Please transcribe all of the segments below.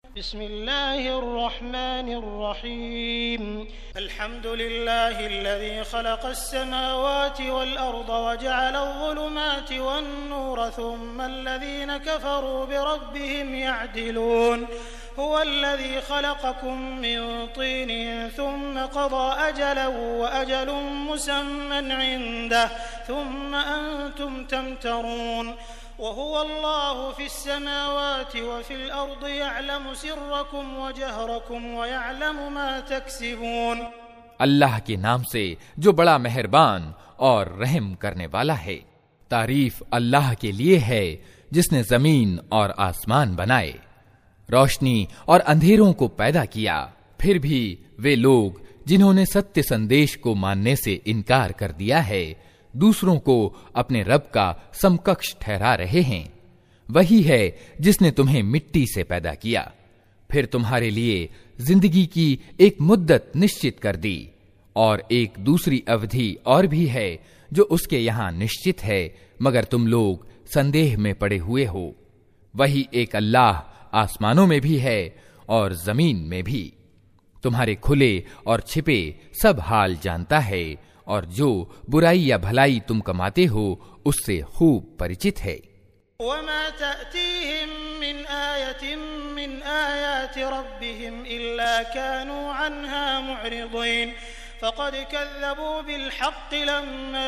बिस्मिल्लाहिर्रहमानिर्रहीम अल्हम्दुलिल्लाहिल्लज़ी खलक़स्समावाति वल अर्द वजअलज़्ज़ुलुमाति वन्नूर सुम्मल्लज़ीना कफ़रू बिरब्बिहिम यअदिलून हुवल्लज़ी खलक़कुम मिन तीनिन सुम्म क़ज़ा अजलन वअजलुन मुसम्मन इन्दहु सुम्म अंतुम तमतरून वहुवल्लाहु फिस्समावाति वफ़िल अर्दि यअलमु सिर्रकुम वजहरकुम वयअलमु मा तक्सिबून। अल्लाह के नाम से जो बड़ा मेहरबान और रहम करने वाला है। तारीफ अल्लाह के लिए है जिसने जमीन और आसमान बनाए, रोशनी और अंधेरों को पैदा किया। फिर भी वे लोग जिन्होंने सत्य संदेश को मानने से इनकार कर दिया है, दूसरों को अपने रब का समकक्ष ठहरा रहे हैं। वही है जिसने तुम्हें मिट्टी से पैदा किया, फिर तुम्हारे लिए जिंदगी की एक मुद्दत निश्चित कर दी और एक दूसरी अवधि और भी है जो उसके यहाँ निश्चित है, मगर तुम लोग संदेह में पड़े हुए हो। वही एक अल्लाह आसमानों में भी है और जमीन में भी, तुम्हारे खुले और छिपे सब हाल जानता है और जो बुराई या भलाई तुम कमाते हो उससे खूब परिचित है। वमा तअतीहिम मिन आयतिन मिन आयाति रब्बिहिम इल्ला कानू अन्हा मुअरिदीन फक़द कज़्ज़बू बिलहक़्क़ि लम्मा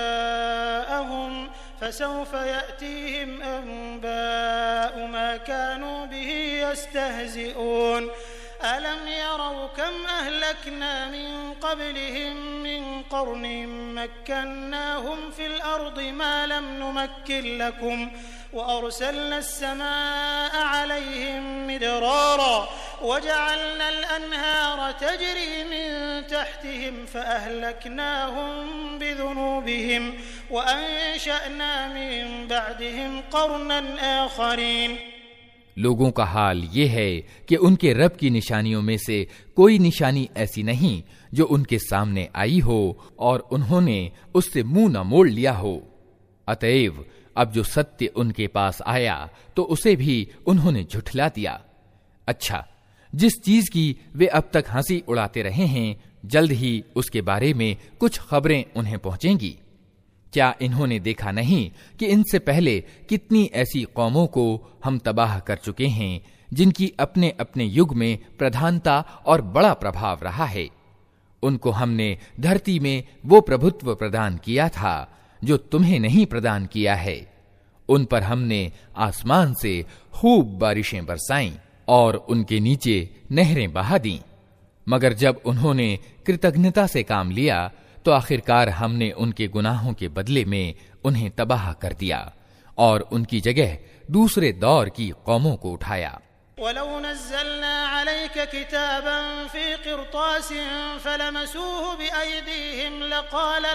जाअहुम फसौफ़ यअतीहिम अंबाउ मा कानू बिही यस्तहज़िऊन अलम यरौ कम अहलकना मिन क़ब्लिहिम मिन क़र्निन मक्कन्नाहुम फिल अर्दि मा लम नुमक्किन लकुम वअरसलना अस्समाअ अलैहिम मिदरारा वजअलना अल-अन्हार तजरी मिन तहतिहिम फअहलकनाहुम बिज़ुनूबिहिम वअंशअना मिन बअदिहिम क़र्नन आख़रीन। लोगों का हाल ये है कि उनके रब की निशानियों में से कोई निशानी ऐसी नहीं जो उनके सामने आई हो और उन्होंने उससे मुंह न मोड़ लिया हो। अतएव अब जो सत्य उनके पास आया तो उसे भी उन्होंने झुठला दिया। अच्छा, जिस चीज की वे अब तक हंसी उड़ाते रहे हैं, जल्द ही उसके बारे में कुछ खबरें उन्हें पहुंचेंगी। क्या इन्होंने देखा नहीं कि इनसे पहले कितनी ऐसी कौमों को हम तबाह कर चुके हैं जिनकी अपने अपने युग में प्रधानता और बड़ा प्रभाव रहा है। उनको हमने धरती में वो प्रभुत्व प्रदान किया था जो तुम्हें नहीं प्रदान किया है। उन पर हमने आसमान से खूब बारिशें बरसाईं और उनके नीचे नहरें बहा दी, मगर जब उन्होंने कृतज्ञता से काम लिया तो आखिरकार हमने उनके गुनाहों के बदले में उन्हें तबाह कर दिया और उनकी जगह दूसरे दौर की कौमों को उठाया। वलौ नज़्ज़लना अलैका किताबन फ़ी क़िरतासिन फ़लमसूहु बिअयदीहिम लक़ाला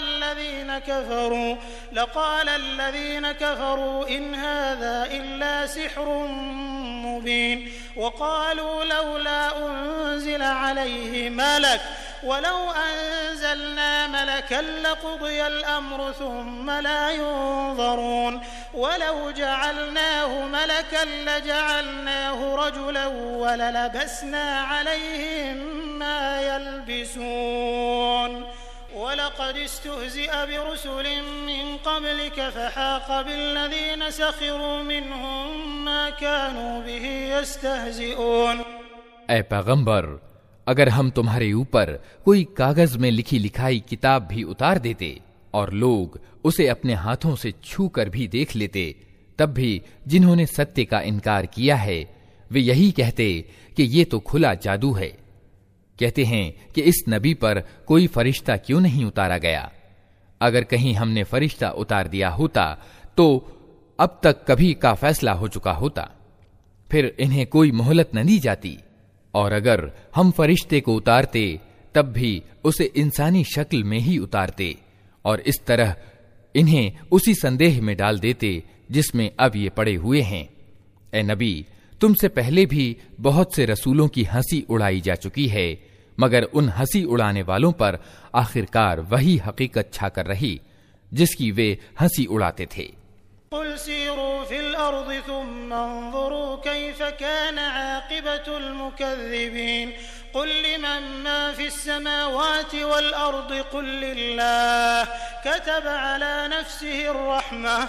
अल्लज़ीना कफ़रू इन हाज़ा इल्ला सिह्रुम मुबीन वक़ालू लौला उन्ज़िला अलैहि मलक वलौ अंज़लना मलकन लक़ुदियल अम्रु सुम्मा ला युनज़रून वलौ जअलनाहु मलकन लजअलनाहु रजुलन वललबसना अलैहिम मा यल्बिसून वलक़द इस्तुहज़िअ बिरुसुलिन मिन क़ब्लिक फ़हाक़ बिल्लज़ीन सख़िरू मिनहुम मा कानू बिही यस्तहज़िऊन। ऐ पैगंबर, अगर हम तुम्हारे ऊपर कोई कागज में लिखी लिखाई किताब भी उतार देते और लोग उसे अपने हाथों से छू कर भी देख लेते, तब भी जिन्होंने सत्य का इनकार किया है वे यही कहते कि ये तो खुला जादू है। कहते हैं कि इस नबी पर कोई फरिश्ता क्यों नहीं उतारा गया। अगर कहीं हमने फरिश्ता उतार दिया होता तो अब तक कभी का फैसला हो चुका होता, फिर इन्हें कोई मोहलत न दी जाती। और अगर हम फरिश्ते को उतारते तब भी उसे इंसानी शक्ल में ही उतारते और इस तरह इन्हें उसी संदेह में डाल देते जिसमें अब ये पड़े हुए हैं। ए नबी, तुमसे पहले भी बहुत से रसूलों की हंसी उड़ाई जा चुकी है, मगर उन हंसी उड़ाने वालों पर आखिरकार वही हकीकत छाकर रही जिसकी वे हंसी उड़ाते थे। कुल सीरू फिल अर्ज़ि सुम्मा अंज़ुरू कैफ़ कान आक़िबतुल मुकज़्ज़िबीन कुल लिमन मा फ़िस्समावाति वल अर्ज़ि कुल लिल्लाह कतब अला नफ़्सिहिर रहमह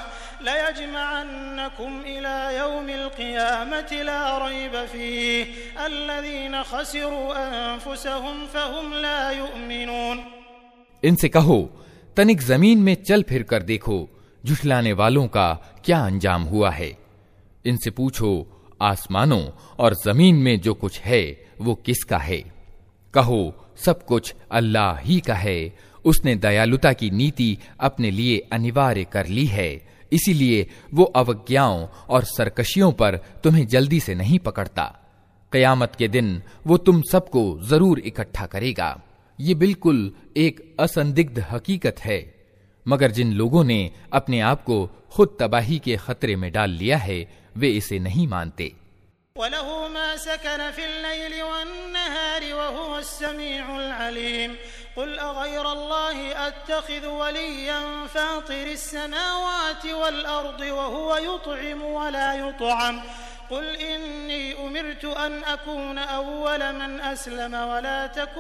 लयजमअन्नकुम इला यौमिल क़ियामति ला रैब फ़ीहि अल्लज़ीना ख़सिरू अन्फ़ुसहुम फ़हुम ला युमिनून। इनसे कहो, तनिक जमीन में चल फिर कर देखो झुठलाने वालों का क्या अंजाम हुआ है। इनसे पूछो, आसमानों और जमीन में जो कुछ है वो किसका है? कहो, सब कुछ अल्लाह ही का है। उसने दयालुता की नीति अपने लिए अनिवार्य कर ली है, इसीलिए वो अवज्ञाओं और सरकशियों पर तुम्हें जल्दी से नहीं पकड़ता। कयामत के दिन वो तुम सबको जरूर इकट्ठा करेगा। ये बिल्कुल एक असंदिग्ध हकीकत है, मगर जिन लोगों ने अपने आप को खुद तबाही के खतरे में डाल लिया है वे इसे नहीं मानते। वलहु मा सकन फिल लैलि वन्नहारि वहुवस समीउल अलीम कुल अगैरल्लाहि अत्तखिज़ु वलिय्यन फातिरिस समावाति वल अर्दि वहुव युत्'iमु वला युत्'म कुल इन्नी उमिरतु अन अकून अव्वल मन अस्लम वला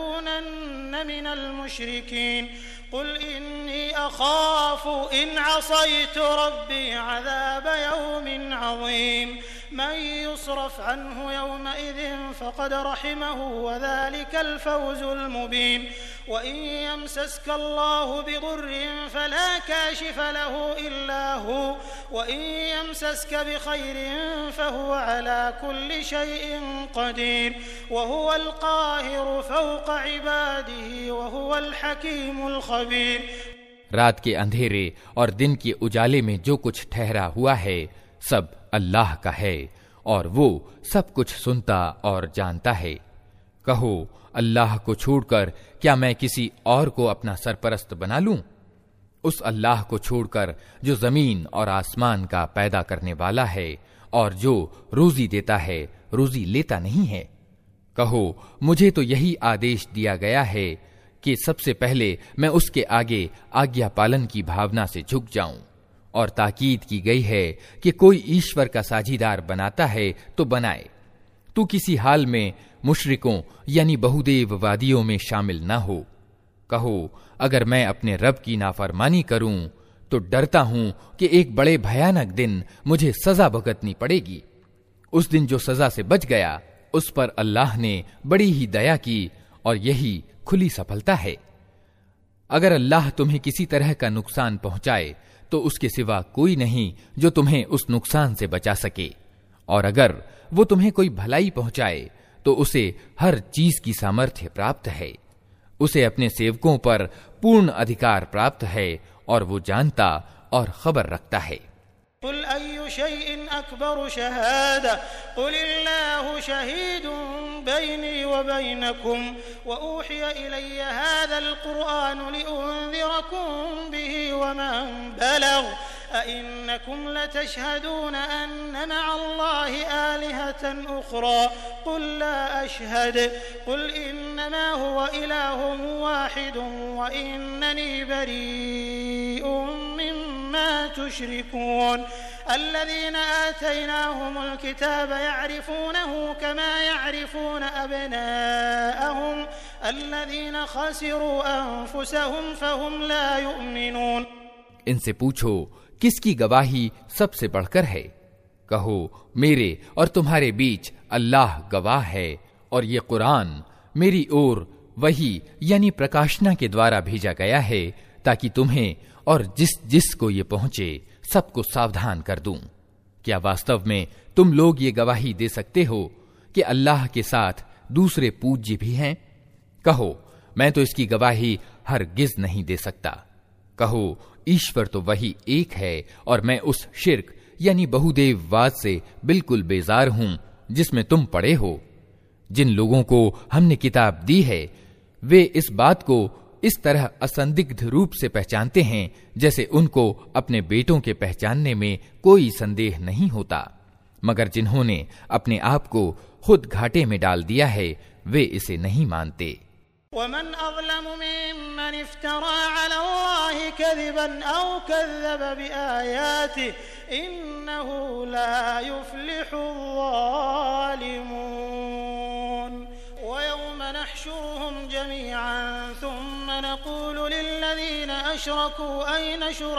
तकूनन्न मिनल मुशरिकीन कुल इन्नी अखाफु इन असैतु रब्बी अज़ाब यौमिन अज़ीम मन युस्रफ अन्हु यौमइज़िन फ़क़द रहिमहु वज़ालिकल फ़ौज़ुल मुबीन वइन यमसस्क अल्लाहु बिदुर्रिन फला काशिफ लहु इल्ला हु वइन यमसस्क बिखैरिन फहुव अला कुल्लि शैइन क़दीर वहुवल क़ाहिरु फ़ौक़ इबादिही वहुवल हकीमुल ख़बीर। रात के अंधेरे और दिन के उजाले में जो कुछ ठहरा हुआ है सब अल्लाह का है और वो सब कुछ सुनता और जानता है। कहो, अल्लाह को छोड़कर क्या मैं किसी और को अपना सरपरस्त बना लूं? उस अल्लाह को छोड़कर जो जमीन और आसमान का पैदा करने वाला है और जो रोजी देता है, रोजी लेता नहीं है। कहो, मुझे तो यही आदेश दिया गया है कि सबसे पहले मैं उसके आगे आज्ञा पालन की भावना से झुक जाऊं, और ताकीद की गई है कि कोई ईश्वर का साझीदार बनाता है तो बनाए। तू किसी हाल में मुशरिकों यानी बहुदेववादियों में शामिल न हो। कहो, अगर मैं अपने रब की नाफरमानी करूं तो डरता हूं कि एक बड़े भयानक दिन मुझे सजा भुगतनी पड़ेगी। उस दिन जो सजा से बच गया उस पर अल्लाह ने बड़ी ही दया की और यही खुली सफलता है। अगर अल्लाह तुम्हें किसी तरह का नुकसान पहुंचाए तो उसके सिवा कोई नहीं जो तुम्हें उस नुकसान से बचा सके, और अगर वो तुम्हें कोई भलाई पहुंचाए तो उसे हर चीज की सामर्थ्य प्राप्त है। उसे अपने सेवकों पर पूर्ण अधिकार प्राप्त है और वो जानता और खबर रखता है। कुल अय्यु शैइन अकबरु शहादा कुलिल्लाहु शहीदुन बैनी व बैनकुम व ऊहिया इलैया हाज़ल कुरआनु लिउन्ज़िरकुम बिही व मन बलग अइन्नकुम लतशहदून अन्न मअल्लाहि आलिहतन उखरा कुल ला अशहद कुल इन्नमा हुवा इलाहुन वाहिदुन व इन्ननी बरीउन मिम्मा तुश्रिकून الذين آتيناهم الكتاب يعرفونه كما يعرفون أبناءهم الذين خسروا أنفسهم فهم لا يؤمنون। इनसे पूछो, किसकी गवाही सबसे बढ़कर है? कहो, मेरे और तुम्हारे बीच अल्लाह गवाह है और ये कुरान मेरी ओर वही यानी प्रकाशना के द्वारा भेजा गया है ताकि तुम्हें और जिस को ये पहुंचे सबको सावधान कर दूं। क्या वास्तव में तुम लोग ये गवाही दे सकते हो कि अल्लाह के साथ दूसरे पूज्य भी हैं? कहो, मैं तो इसकी गवाही हरगिज नहीं दे सकता। कहो, ईश्वर तो वही एक है और मैं उस शिर्क यानी बहुदेववाद से बिल्कुल बेजार हूं जिसमें तुम पड़े हो। जिन लोगों को हमने किताब दी है वे इस बात को इस तरह असंदिग्ध रूप से पहचानते हैं जैसे उनको अपने बेटों के पहचानने में कोई संदेह नहीं होता, मगर जिन्होंने अपने आप को खुद घाटे में डाल दिया है वे इसे नहीं मानते। वमन अज़लमु मिम्मन इफ्तरा अला अल्लाहि कज़िबन औ कज़्ज़ब बिआयातिहि इन्नहु ला युफ्लिहुज़्ज़ालिमून। वयौम नहशुरुहुम जमीअन थुम्मा नक़ूलु लिल्लज़ीना अशरकू अय्न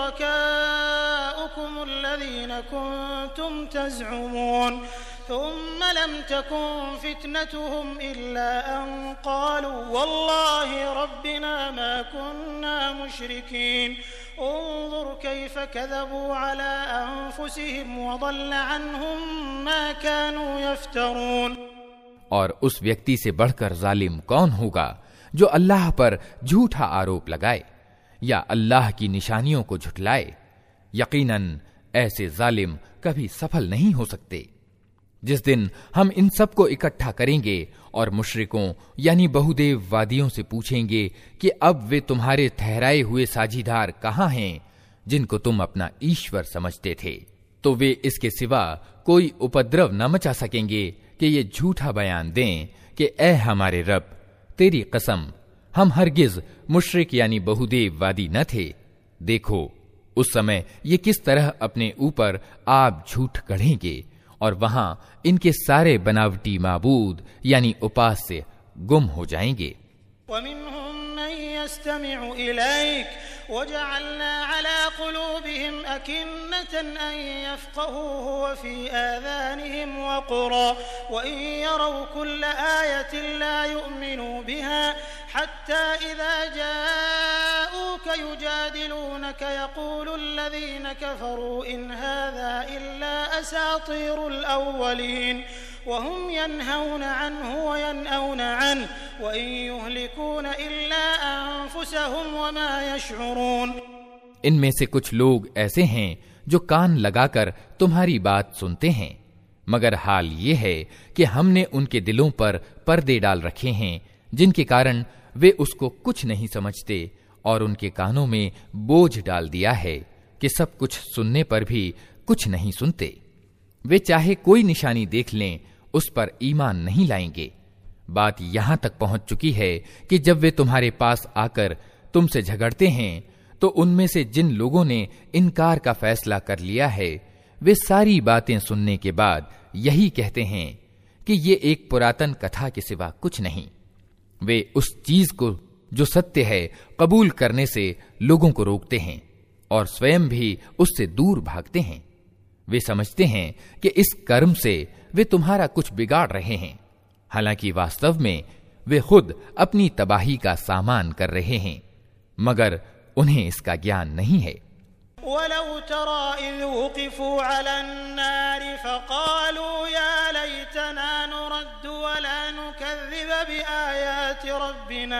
शुरकाउकुम अल्लज़ीना कुन्तुम तज़अमून ثم لم تكن فتنتهم إلا أن قالوا والله ربنا ما كنا مشركين انظر كيف كذبوا على أنفسهم وضل عنهم ما كانوا يفترون। और उस व्यक्ति से बढ़कर जालिम कौन होगा जो अल्लाह पर झूठा आरोप लगाए या अल्लाह की निशानियों को झुठलाए। यकीनन ऐसे जालिम कभी सफल नहीं हो सकते। जिस दिन हम इन सब को इकट्ठा करेंगे और मुशरिकों यानी बहुदेववादियों से पूछेंगे कि अब वे तुम्हारे ठहराए हुए साझीदार कहाँ हैं जिनको तुम अपना ईश्वर समझते थे, तो वे इसके सिवा कोई उपद्रव न मचा सकेंगे कि ये झूठा बयान दें कि ऐ हमारे रब, तेरी कसम हम हरगिज मुशरिक यानी बहुदेववादी न थे। देखो उस समय ये किस तरह अपने ऊपर आप झूठ गढ़ेंगे और वहां इनके सारे बनावटी माबूद यानी उपास्य गुम हो जाएंगे। वमिन्हुम मन यस्तमिउ इलैक वजअलना अला कुलूबिहिम अकिन्नतन अन यफ्क़हूहु व फी आज़ानिहिम वक़रा व इन यरौ कुल्ल आयतिन ला युमिनू बिहा हत्ता इज़ा जाऊक युजादिलूनक यक़ूलु अल्लज़ीना कफ़रू इन हाज़ा इल्ला असातीरुल अव्वलीन वहुम यन्हौन अन्हु व यनअौन अन्हु व इन युहलिकून इल्ला अनफुसहुम व मा यशऊरून। इनमें से कुछ लोग ऐसे हैं जो कान लगाकर तुम्हारी बात सुनते हैं, मगर हाल ये है कि हमने उनके दिलों पर पर्दे डाल रखे हैं जिनके कारण वे उसको कुछ नहीं समझते और उनके कानों में बोझ डाल दिया है कि सब कुछ सुनने पर भी कुछ नहीं सुनते। वे चाहे कोई निशानी देख लें उस पर ईमान नहीं लाएंगे। बात यहां तक पहुंच चुकी है कि जब वे तुम्हारे पास आकर तुमसे झगड़ते हैं तो उनमें से जिन लोगों ने इनकार का फैसला कर लिया है वे सारी बातें सुनने के बाद यही कहते हैं कि ये एक पुरातन कथा के सिवा कुछ नहीं। वे उस चीज को जो सत्य है कबूल करने से लोगों को रोकते हैं और स्वयं भी उससे दूर भागते हैं। वे समझते हैं कि इस कर्म से वे तुम्हारा कुछ बिगाड़ रहे हैं, हालांकि वास्तव में वे खुद अपनी तबाही का सामान कर रहे हैं, मगर उन्हें इसका ज्ञान नहीं है। वलौ तरा इज़ वुक़िफ़ू अलन नारि फ़क़ालू या लैतना नुरद्दु वला नुकज़्ज़िब बिआयाति रब्बिना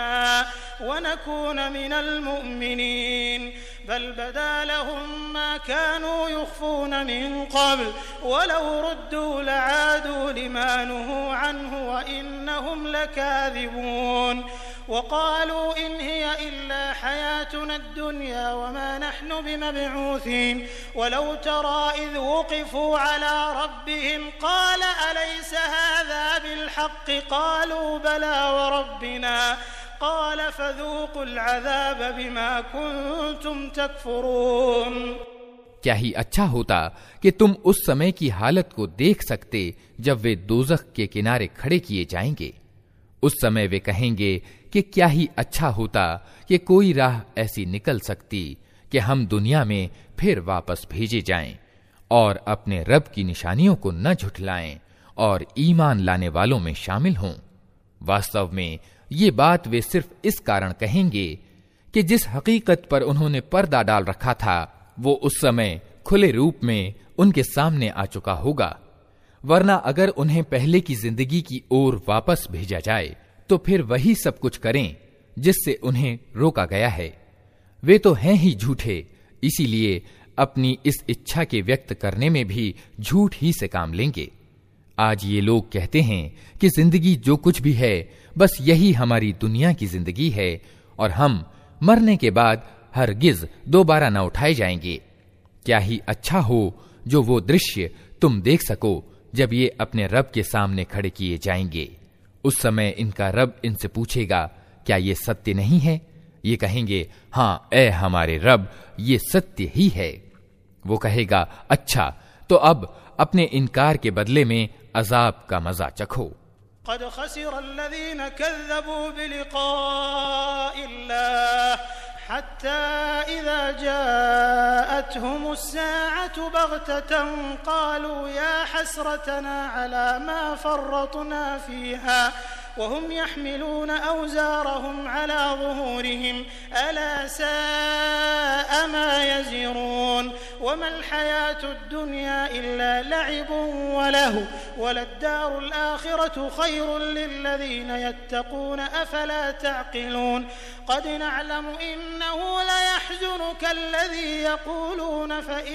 वनकून मिनल मुमिनीन बल बदा लहुम मा कानू युख़्फ़ून मिन क़ब्ल वलौ रुद्दू लआदू लिमा नुहू अन्हु व इन्नहुम लकाज़िबून। वक़ालू इन हिय इल्ला हयातुना अद्दुन्या वमा नहनु बिमबऊसीन वलौ तरा इज़ वुक़िफ़ू अला रब्बिहिम क़ाल अलैस हाज़ा बिलहक़्क़ क़ालू बला वरब्बिना क़ाल फ़ज़ूक़ुल अज़ाब बिमा कुन्तुम तकफ़ुरून। क्या ही अच्छा होता कि तुम उस समय की हालत को देख सकते जब वे दोज़ख के किनारे खड़े किए जाएंगे। उस समय वे कहेंगे कि क्या ही अच्छा होता कि कोई राह ऐसी निकल सकती कि हम दुनिया में फिर वापस भेजे जाएं और अपने रब की निशानियों को न झुठलाएं और ईमान लाने वालों में शामिल हों। वास्तव में ये बात वे सिर्फ इस कारण कहेंगे कि जिस हकीकत पर उन्होंने पर्दा डाल रखा था वो उस समय खुले रूप में उनके सामने आ चुका होगा, वरना अगर उन्हें पहले की जिंदगी की ओर वापस भेजा जाए तो फिर वही सब कुछ करें जिससे उन्हें रोका गया है। वे तो हैं ही झूठे, इसीलिए अपनी इस इच्छा के व्यक्त करने में भी झूठ ही से काम लेंगे। आज ये लोग कहते हैं कि जिंदगी जो कुछ भी है बस यही हमारी दुनिया की जिंदगी है और हम मरने के बाद हरगिज दोबारा न उठाए जाएंगे। क्या ही अच्छा हो जो वो दृश्य तुम देख सको जब ये अपने रब के सामने खड़े किए जाएंगे। उस समय इनका रब इनसे पूछेगा क्या ये सत्य नहीं है? ये कहेंगे, हाँ ए हमारे रब, ये सत्य ही है। वो कहेगा, अच्छा तो अब अपने इनकार के बदले में अजाब का मजा चखो। क़द ख़सिरल्लज़ीन कज़्ज़बू बिलिक़ाइल्लाह हत्ता इज़ा जाअतहुमुस्साअतु बग़ततन क़ालू या हसरतना अला मा फ़र्रतना फ़ीहा वहुम यहमिलून औज़ारहुम अला ज़ुहूरिहिम अला साअ मा यज़िरून वमल हयातुद दुनिया इल्ला लइबुन व लहु वलद्दारुल आखिरतु खैरुल लिल्लज़ीन यत्तक़ून अफला तअक़िलून क़द नअलमु इन्नहु लयहज़ुनुका अल्लज़ी यक़ूलून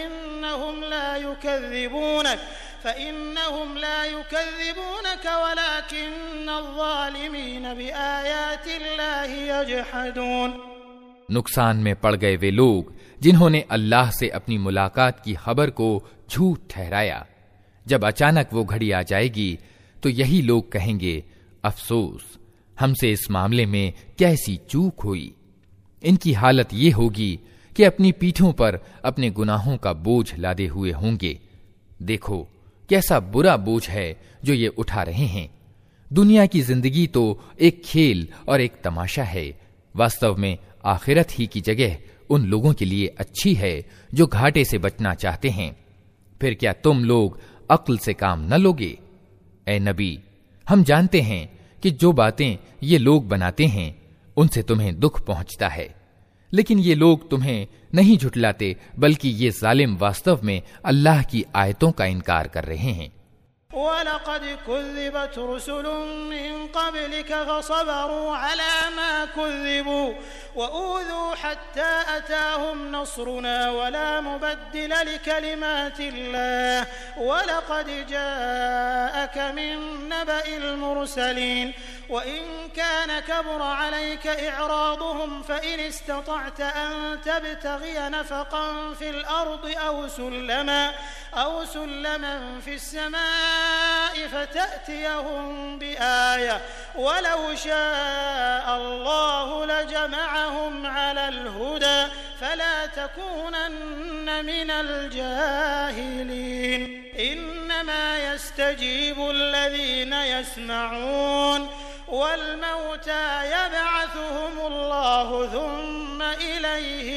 फ़इन्नहुम ला युकज़्ज़िबूनक वलाकिन्न अज़्ज़ालिमीन बिआयातिल्लाहि यजहदून। नुकसान में पड़ गए वे लोग जिन्होंने अल्लाह से अपनी मुलाकात की खबर को झूठ ठहराया। जब अचानक वो घड़ी आ जाएगी तो यही लोग कहेंगे, अफसोस, हमसे इस मामले में कैसी चूक हुई। इनकी हालत ये होगी कि अपनी पीठों पर अपने गुनाहों का बोझ लादे हुए होंगे। देखो कैसा बुरा बोझ है जो ये उठा रहे हैं। दुनिया की जिंदगी तो एक खेल और एक तमाशा है। वास्तव में आखिरत ही की जगह उन लोगों के लिए अच्छी है जो घाटे से बचना चाहते हैं। फिर क्या तुम लोग अक्ल से काम न लोगे? ए नबी, हम जानते हैं कि जो बातें ये लोग बनाते हैं उनसे तुम्हें दुख पहुंचता है, लेकिन ये लोग तुम्हें नहीं झुठलाते, बल्कि ये जालिम वास्तव में अल्लाह की आयतों का इनकार कर रहे हैं। वलक़द कुज़्ज़िबत रुसुलुम मिन क़ब्लिक फ़सबरू अला मा कुज़्ज़िबू वऊज़ू हत्ता अताहुम नस्रुना वला मुबद्दिल लिकलिमातिल्लाह वलक़द जाअक मिन नबइल मुरसलीन वइन कान कबुर अलैक इअरादुहुम फ़इन इस्ततअत अन तबतग़िय नफ़क़न फ़िल अर्दि अव सुल्लमन फ़िस समाइ फ़तअतियहुम बिआया वलौ शाअ अल्लाहु लजमअहुम अलल हुदा फला तकूनन्न मिनल जाहिलीन इन्नमा यस्तजीबु अल्लज़ीन यस्मऊन वल्मौता यबअथुहुमुल्लाहु थुम्मा इलैहि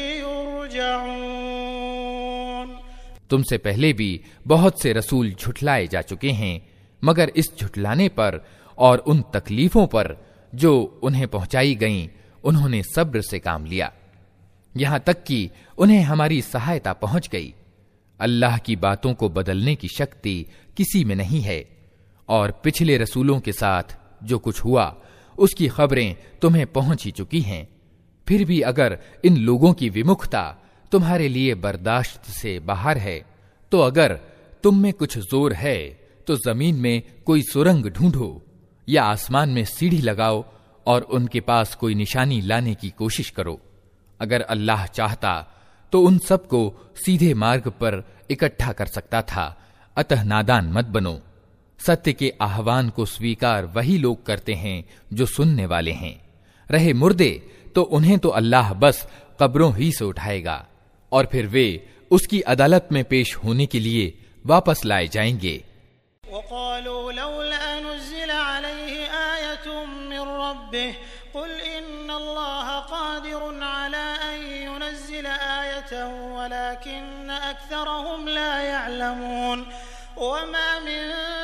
युरजऊन। तुमसे पहले भी बहुत से रसूल झुठलाए जा चुके हैं, मगर इस झुठलाने पर और उन तकलीफों पर जो उन्हें पहुंचाई गईं, उन्होंने सब्र से काम लिया, यहां तक कि उन्हें हमारी सहायता पहुंच गई। अल्लाह की बातों को बदलने की शक्ति किसी में नहीं है, और पिछले रसूलों के साथ जो कुछ हुआ उसकी खबरें तुम्हें पहुंच ही चुकी हैं। फिर भी अगर इन लोगों की विमुखता तुम्हारे लिए बर्दाश्त से बाहर है, तो अगर तुम में कुछ जोर है तो जमीन में कोई सुरंग ढूंढो या आसमान में सीढ़ी लगाओ और उनके पास कोई निशानी लाने की कोशिश करो। अगर अल्लाह चाहता तो उन सबको सीधे मार्ग पर इकट्ठा कर सकता था। अतः नादान मत बनो। सत्य के आह्वान को स्वीकार वही लोग करते हैं जो सुनने वाले हैं। रहे मुर्दे तो उन्हें तो अल्लाह बस कब्रों ही से उठाएगा और फिर वे उसकी अदालत में पेश होने के लिए वापस लाए जाएंगे। वक़ालू लौला नुज़्ज़िल अलैहि आयतुम मिर रब्बिह क़ुल इन्नल्लाह क़ादिरुन अला अन युनज़्ज़िल आयतन वलाकिन्न अक्सरहुम ला यअलमून वमा मिन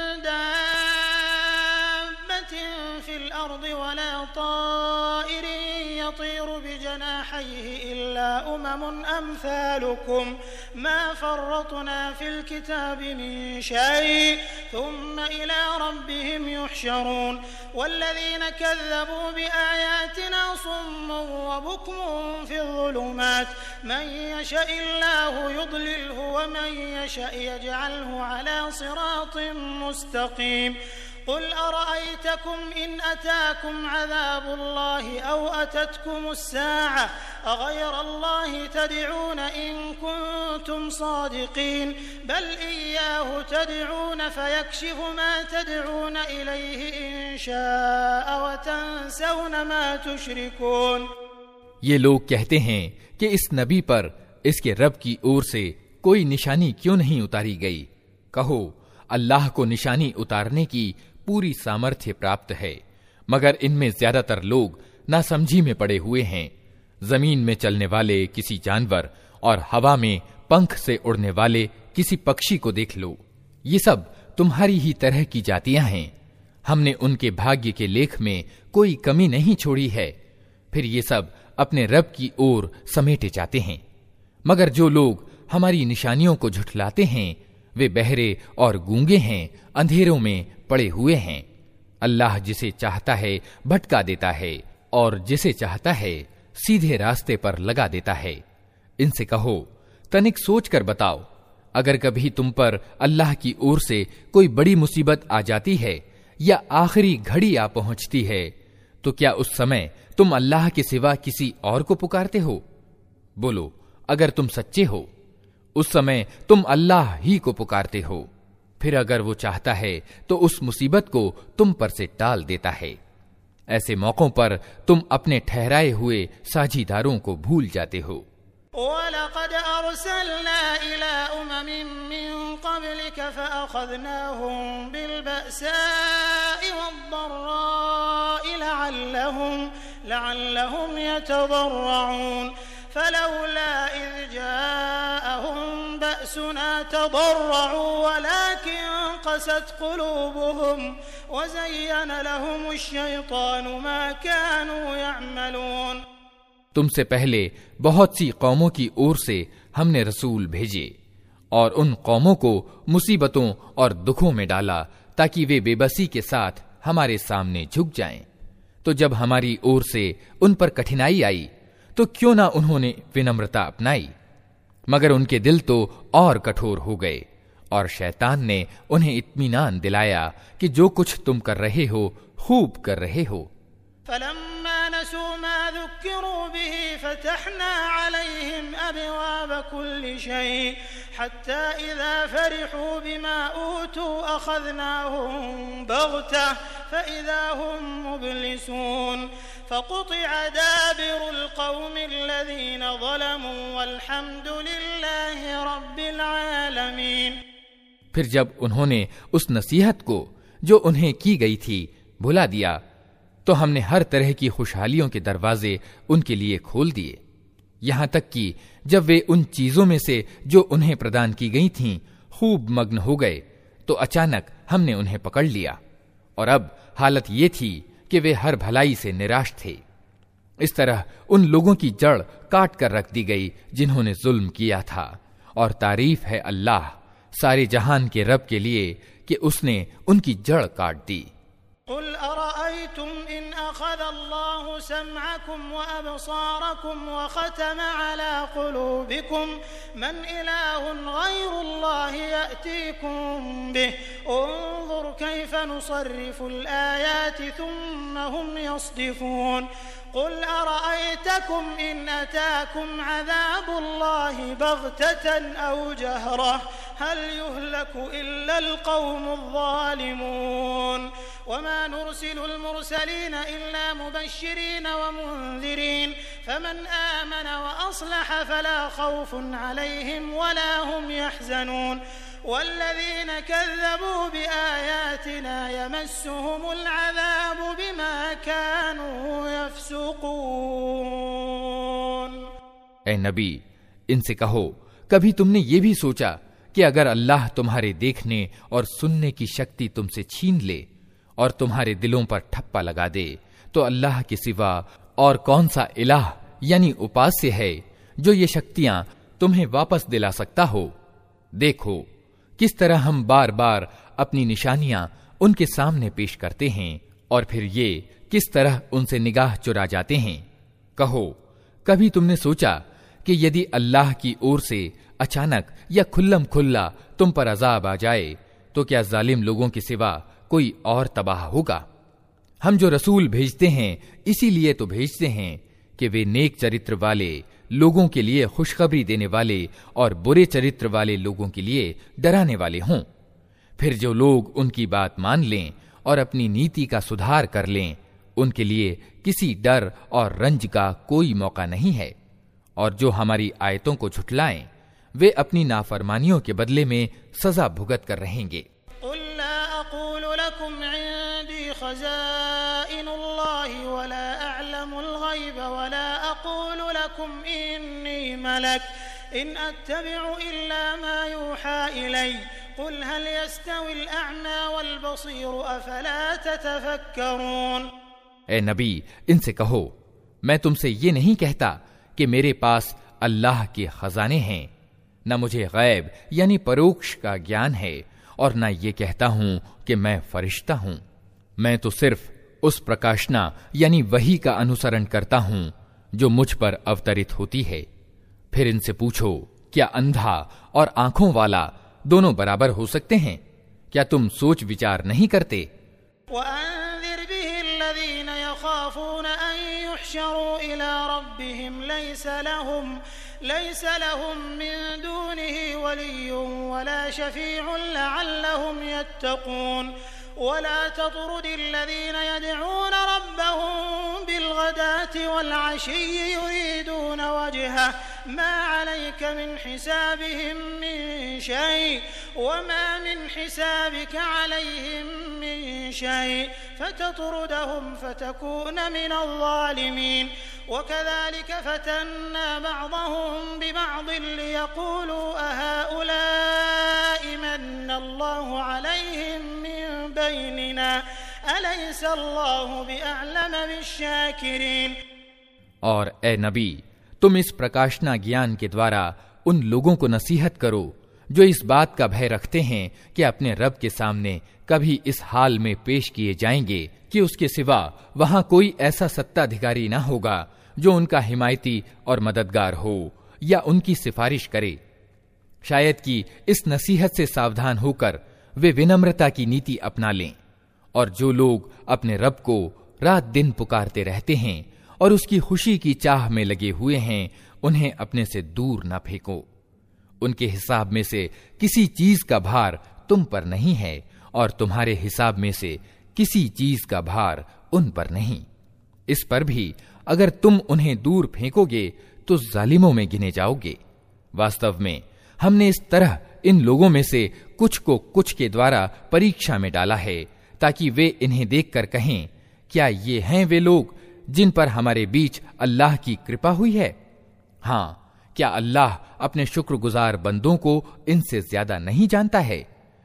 दाब्बतिन फिल अर्दि वला ताइरिन यतीरु बिजनाहिहि इल्ला उममुन अम्सालुकुम मा फर्रतना फिल किताबि मिन शै थुम्मा इला रब्बिहिम युहशरून वल्लज़ीन कज़्ज़बू बिआयातिना सुम्मुन व बुक्मुन फिज़्ज़ुलुमात मन यशइल्लाहु युضलिल्हु व मन यशअ यजअलहु अला सिरातिन मुस्तक़ीम कुल अरअयतकुम इन अताकुम अज़ाबुल्लाहि औ अततकुमुस्साअ अग़यरल्लाहि तदऊन इन कुंतुम सादिक़ीन बल इय्याहु तदऊन फयक्शिफु मा तदऊन इलैहि इन शाअ व तंसौन मा तुशरिकून। ये लोग कहते हैं कि इस नबी पर इसके रब की ओर से कोई निशानी क्यों नहीं उतारी गई। कहो, अल्लाह को निशानी उतारने की पूरी सामर्थ्य प्राप्त है, मगर इनमें ज्यादातर लोग नासमझी में पड़े हुए हैं। जमीन में चलने वाले किसी जानवर और हवा में पंख से उड़ने वाले किसी पक्षी को देख लो, ये सब तुम्हारी ही तरह की जातियां हैं। हमने उनके भाग्य के लेख में कोई कमी नहीं छोड़ी है, फिर ये सब अपने रब की ओर समेटे जाते हैं। मगर जो लोग हमारी निशानियों को झुठलाते हैं वे बहरे और गूंगे हैं, अंधेरों में पड़े हुए हैं। अल्लाह जिसे चाहता है भटका देता है और जिसे चाहता है सीधे रास्ते पर लगा देता है। इनसे कहो, तनिक सोच कर बताओ, अगर कभी तुम पर अल्लाह की ओर से कोई बड़ी मुसीबत आ जाती है या आखिरी घड़ी आ पहुंचती है, तो क्या उस समय तुम अल्लाह के सिवा किसी और को पुकारते हो? बोलो, अगर तुम सच्चे हो, उस समय तुम अल्लाह ही को पुकारते हो। फिर अगर वो चाहता है तो उस मुसीबत को तुम पर से टाल देता है। ऐसे मौकों पर तुम अपने ठहराए हुए साझीदारों को भूल जाते हो। वलक़द अर्सलना इला उममिन मिन क़ब्लिक फ़अख़ज़नाहुम बिलबअसाइ वद्दर्राइ लअल्लहुम यतज़र्रऊन फलौला इज़ जाअहुम बअसुना तज़र्रऊ वलाकिन क़सत क़ुलूबुहुम वज़य्यन लहुमुश्शैतानु मा कानू यअमलून। तुमसे पहले बहुत सी कौमों की ओर से हमने रसूल भेजे और उन कौमों को मुसीबतों और दुखों में डाला ताकि वे बेबसी के साथ हमारे सामने झुक जाएं। तो जब हमारी ओर से उन पर कठिनाई आई तो क्यों ना उन्होंने विनम्रता अपनाई, मगर उनके दिल तो और कठोर हो गए और शैतान ने उन्हें इत्मीनान दिलाया कि जो कुछ तुम कर रहे हो खूब कर रहे हो। फलम्मा नसू मा ज़ुक्किरू बिही फ़तहना अलैहिम अबवाब कुल्लि शै हत्ता इज़ा फ़रिहू बिमा ऊतू अख़ज़नाहुम बग़तह फ़इज़ा हुम मुब्लिसून फ़क़ुतिअ दाबिरुल क़ौमिल्लज़ीन ज़लमू वल्हम्दुलिल्लाहि रब्बिल आलमीन। फिर जब उन्होंने उस नसीहत को जो उन्हें की गई थी भुला दिया तो हमने हर तरह की खुशहालियों के दरवाजे उनके लिए खोल दिए, यहां तक कि जब वे उन चीजों में से जो उन्हें प्रदान की गई थीं खूब मग्न हो गए तो अचानक हमने उन्हें पकड़ लिया और अब हालत ये थी कि वे हर भलाई से निराश थे। इस तरह उन लोगों की जड़ काट कर रख दी गई जिन्होंने जुल्म किया था। और तारीफ है अल्लाह सारे जहान के रब के लिए कि उसने उनकी जड़ काट दी। कुल अरअयतुम इन अख़ज़ल्लाहु समअकुम व अबसारकुम व ख़तम अला क़ुलूबिकुम मन इलाहुन ग़ैरुल्लाहि यअतीकुम बिहि उन्ज़ुर कैफ़ नुसर्रिफ़ुल आयाति थुम्मा हुम यस्दिफ़ून। कुल अरअयतकुम इन अताकुम अज़ाबुल्लाहि बग़ततन औ जहरह हल युहलकु इल्लल क़ौमुज़ ज़ालिमून वमा नुरसिलुल मुरसलीन इल्ला मुबश्शिरीन व मुन्ज़िरीन फमन आमन व अस्लह फला ख़ौफ़ुन अलैहिम वला हुम यहज़नून वल्लज़ीन कज़्ज़बू बिआयातिना यमस्सुहुमुल अज़ाबु बिमा कानू यफ़्सुक़ून। ऐ नबी, इनसे कहो, कभी तुमने ये भी सोचा कि अगर अल्लाह तुम्हारे देखने और सुनने की शक्ति तुमसे छीन ले और तुम्हारे दिलों पर ठप्पा लगा दे तो अल्लाह के सिवा और कौन सा इलाह यानी उपास्य है जो ये शक्तियां तुम्हें वापस दिला सकता हो? देखो किस तरह हम बार बार अपनी निशानियां उनके सामने पेश करते हैं और फिर ये किस तरह उनसे निगाह चुरा जाते हैं। कहो, कभी तुमने सोचा कि यदि अल्लाह की ओर से अचानक या खुल्लम खुल्ला तुम पर अजाब आ जाए तो क्या जालिम लोगों के सिवा कोई और तबाह होगा। हम जो रसूल भेजते हैं इसीलिए तो भेजते हैं कि वे नेक चरित्र वाले लोगों के लिए खुशखबरी देने वाले और बुरे चरित्र वाले लोगों के लिए डराने वाले हों। फिर जो लोग उनकी बात मान लें और अपनी नीति का सुधार कर लें, उनके लिए किसी डर और रंज का कोई मौका नहीं है। और जो हमारी आयतों को झुठलाएं, वे अपनी नाफरमानियों के बदले में सजा भुगत कर रहेंगे। ए नबी, इनसे कहो, मैं तुमसे ये नहीं कहता कि मेरे पास अल्लाह के खजाने हैं, न मुझे गैब यानी परोक्ष का ज्ञान है, और न ये कहता हूं कि मैं फरिश्ता हूं। मैं तो सिर्फ उस प्रकाशना यानी वही का अनुसरण करता हूं जो मुझ पर अवतरित होती है। फिर इनसे पूछो, क्या अंधा और आंखों वाला दोनों बराबर हो सकते हैं? क्या तुम सोच विचार नहीं करते? वला ततरुदिल्लज़ीन यदऊन रब्बहुम बिलगदाति वलअशिय्यि युरीदून वजहह मा अलैक मिन हिसाबिहिम मिन शै वमा मिन हिसाबिक अलैहिम मिन शै फततरुदहुम फतकून मिनज़्ज़ालिमीन वकज़ालिक फतन्ना बअदहुम बिबअदिन लियक़ूलू अहाउलाइ मन्नल्लाहु अलैहिम मिन बैनिना अलैसल्लाहु बिअअलम बिश्शाकिरीन। और ए नबी, तुम इस प्रकाशना ज्ञान के द्वारा उन लोगों को नसीहत करो जो इस बात का भय रखते हैं कि अपने रब के सामने कभी इस हाल में पेश किए जाएंगे कि उसके सिवा वहां कोई ऐसा सत्ताधिकारी न होगा जो उनका हिमायती और मददगार हो या उनकी सिफारिश करे। शायद कि इस नसीहत से सावधान होकर वे विनम्रता की नीति अपना लें। और जो लोग अपने रब को रात दिन पुकारते रहते हैं और उसकी खुशी की चाह में लगे हुए हैं, उन्हें अपने से दूर न फेंको। उनके हिसाब में से किसी चीज का भार तुम पर नहीं है और तुम्हारे हिसाब में से किसी चीज का भार उन पर नहीं। इस पर भी अगर तुम उन्हें दूर फेंकोगे तो जालिमों में गिने जाओगे। वास्तव में हमने इस तरह इन लोगों में से कुछ को कुछ के द्वारा परीक्षा में डाला है, ताकि वे इन्हें देखकर कहें, क्या ये हैं वे लोग जिन पर हमारे बीच अल्लाह की कृपा हुई है? हाँ, क्या अल्लाह अपने शुक्रगुजार बंदों को इनसे ज्यादा नहीं जानता है?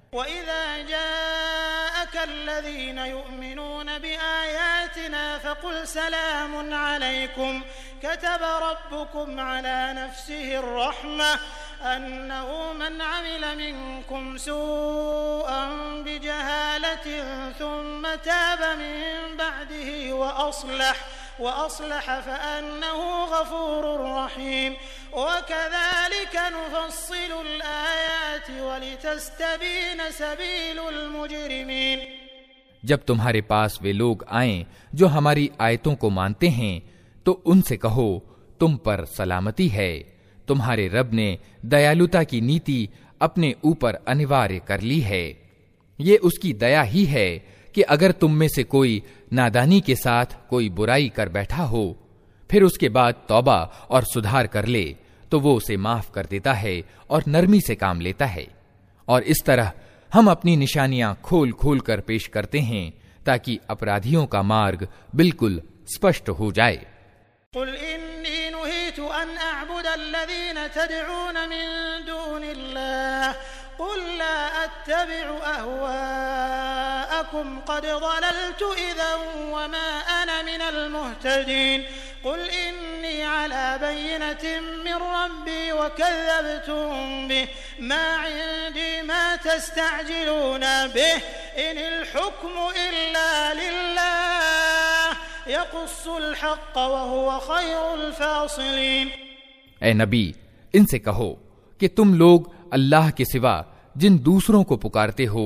फकुल सलामुन अलैकुम कतब रब्बुकुम अला नफ्सिहि अर्रहमह अन्नहु मन अमिल मिनकुम सूअन बिजहालतिन थुम्मा ताब मिन बअदिहि वअस्लह फअन्नहु गफूरुर रहीम वकज़ालिक नुफस्सिलुल आयाति वलितस्तबीन सबीलुल मुजरिमीन। जब तुम्हारे पास वे लोग आएं जो हमारी आयतों को मानते हैं, तो उनसे कहो, तुम पर सलामती है। तुम्हारे रब ने दयालुता की नीति अपने ऊपर अनिवार्य कर ली है। ये उसकी दया ही है कि अगर तुम में से कोई नादानी के साथ कोई बुराई कर बैठा हो, फिर उसके बाद तौबा और सुधार कर ले, तो वो उसे माफ कर देता है और नरमी से काम लेता है। और इस तरह हम अपनी निशानियां खोल खोल कर पेश करते हैं ताकि अपराधियों का मार्ग बिल्कुल स्पष्ट हो जाए। कुल इन्नी नुहीतु अन अअबुदल्लज़ीन तदऊन मिन दूनिल्लाह कुल ला अत्तबिउ अहवाअकुम कद ज़लल्तु इज़न वमा अना मिनल मुहतदीन कुल इन्नी अला बय्यिनतिन मिन रब्बी वकज़्ज़बतुम बिहि मा इंदी मा तस्तअजिलून बिहि इनिल हुक्मु इल्ला लिल्लाह यक़ुस्सुल हक़्क़ वहुव खैरुल फ़ासिलीन। ए नबी, इनसे कहो कि तुम लोग अल्लाह के सिवा जिन दूसरों को पुकारते हो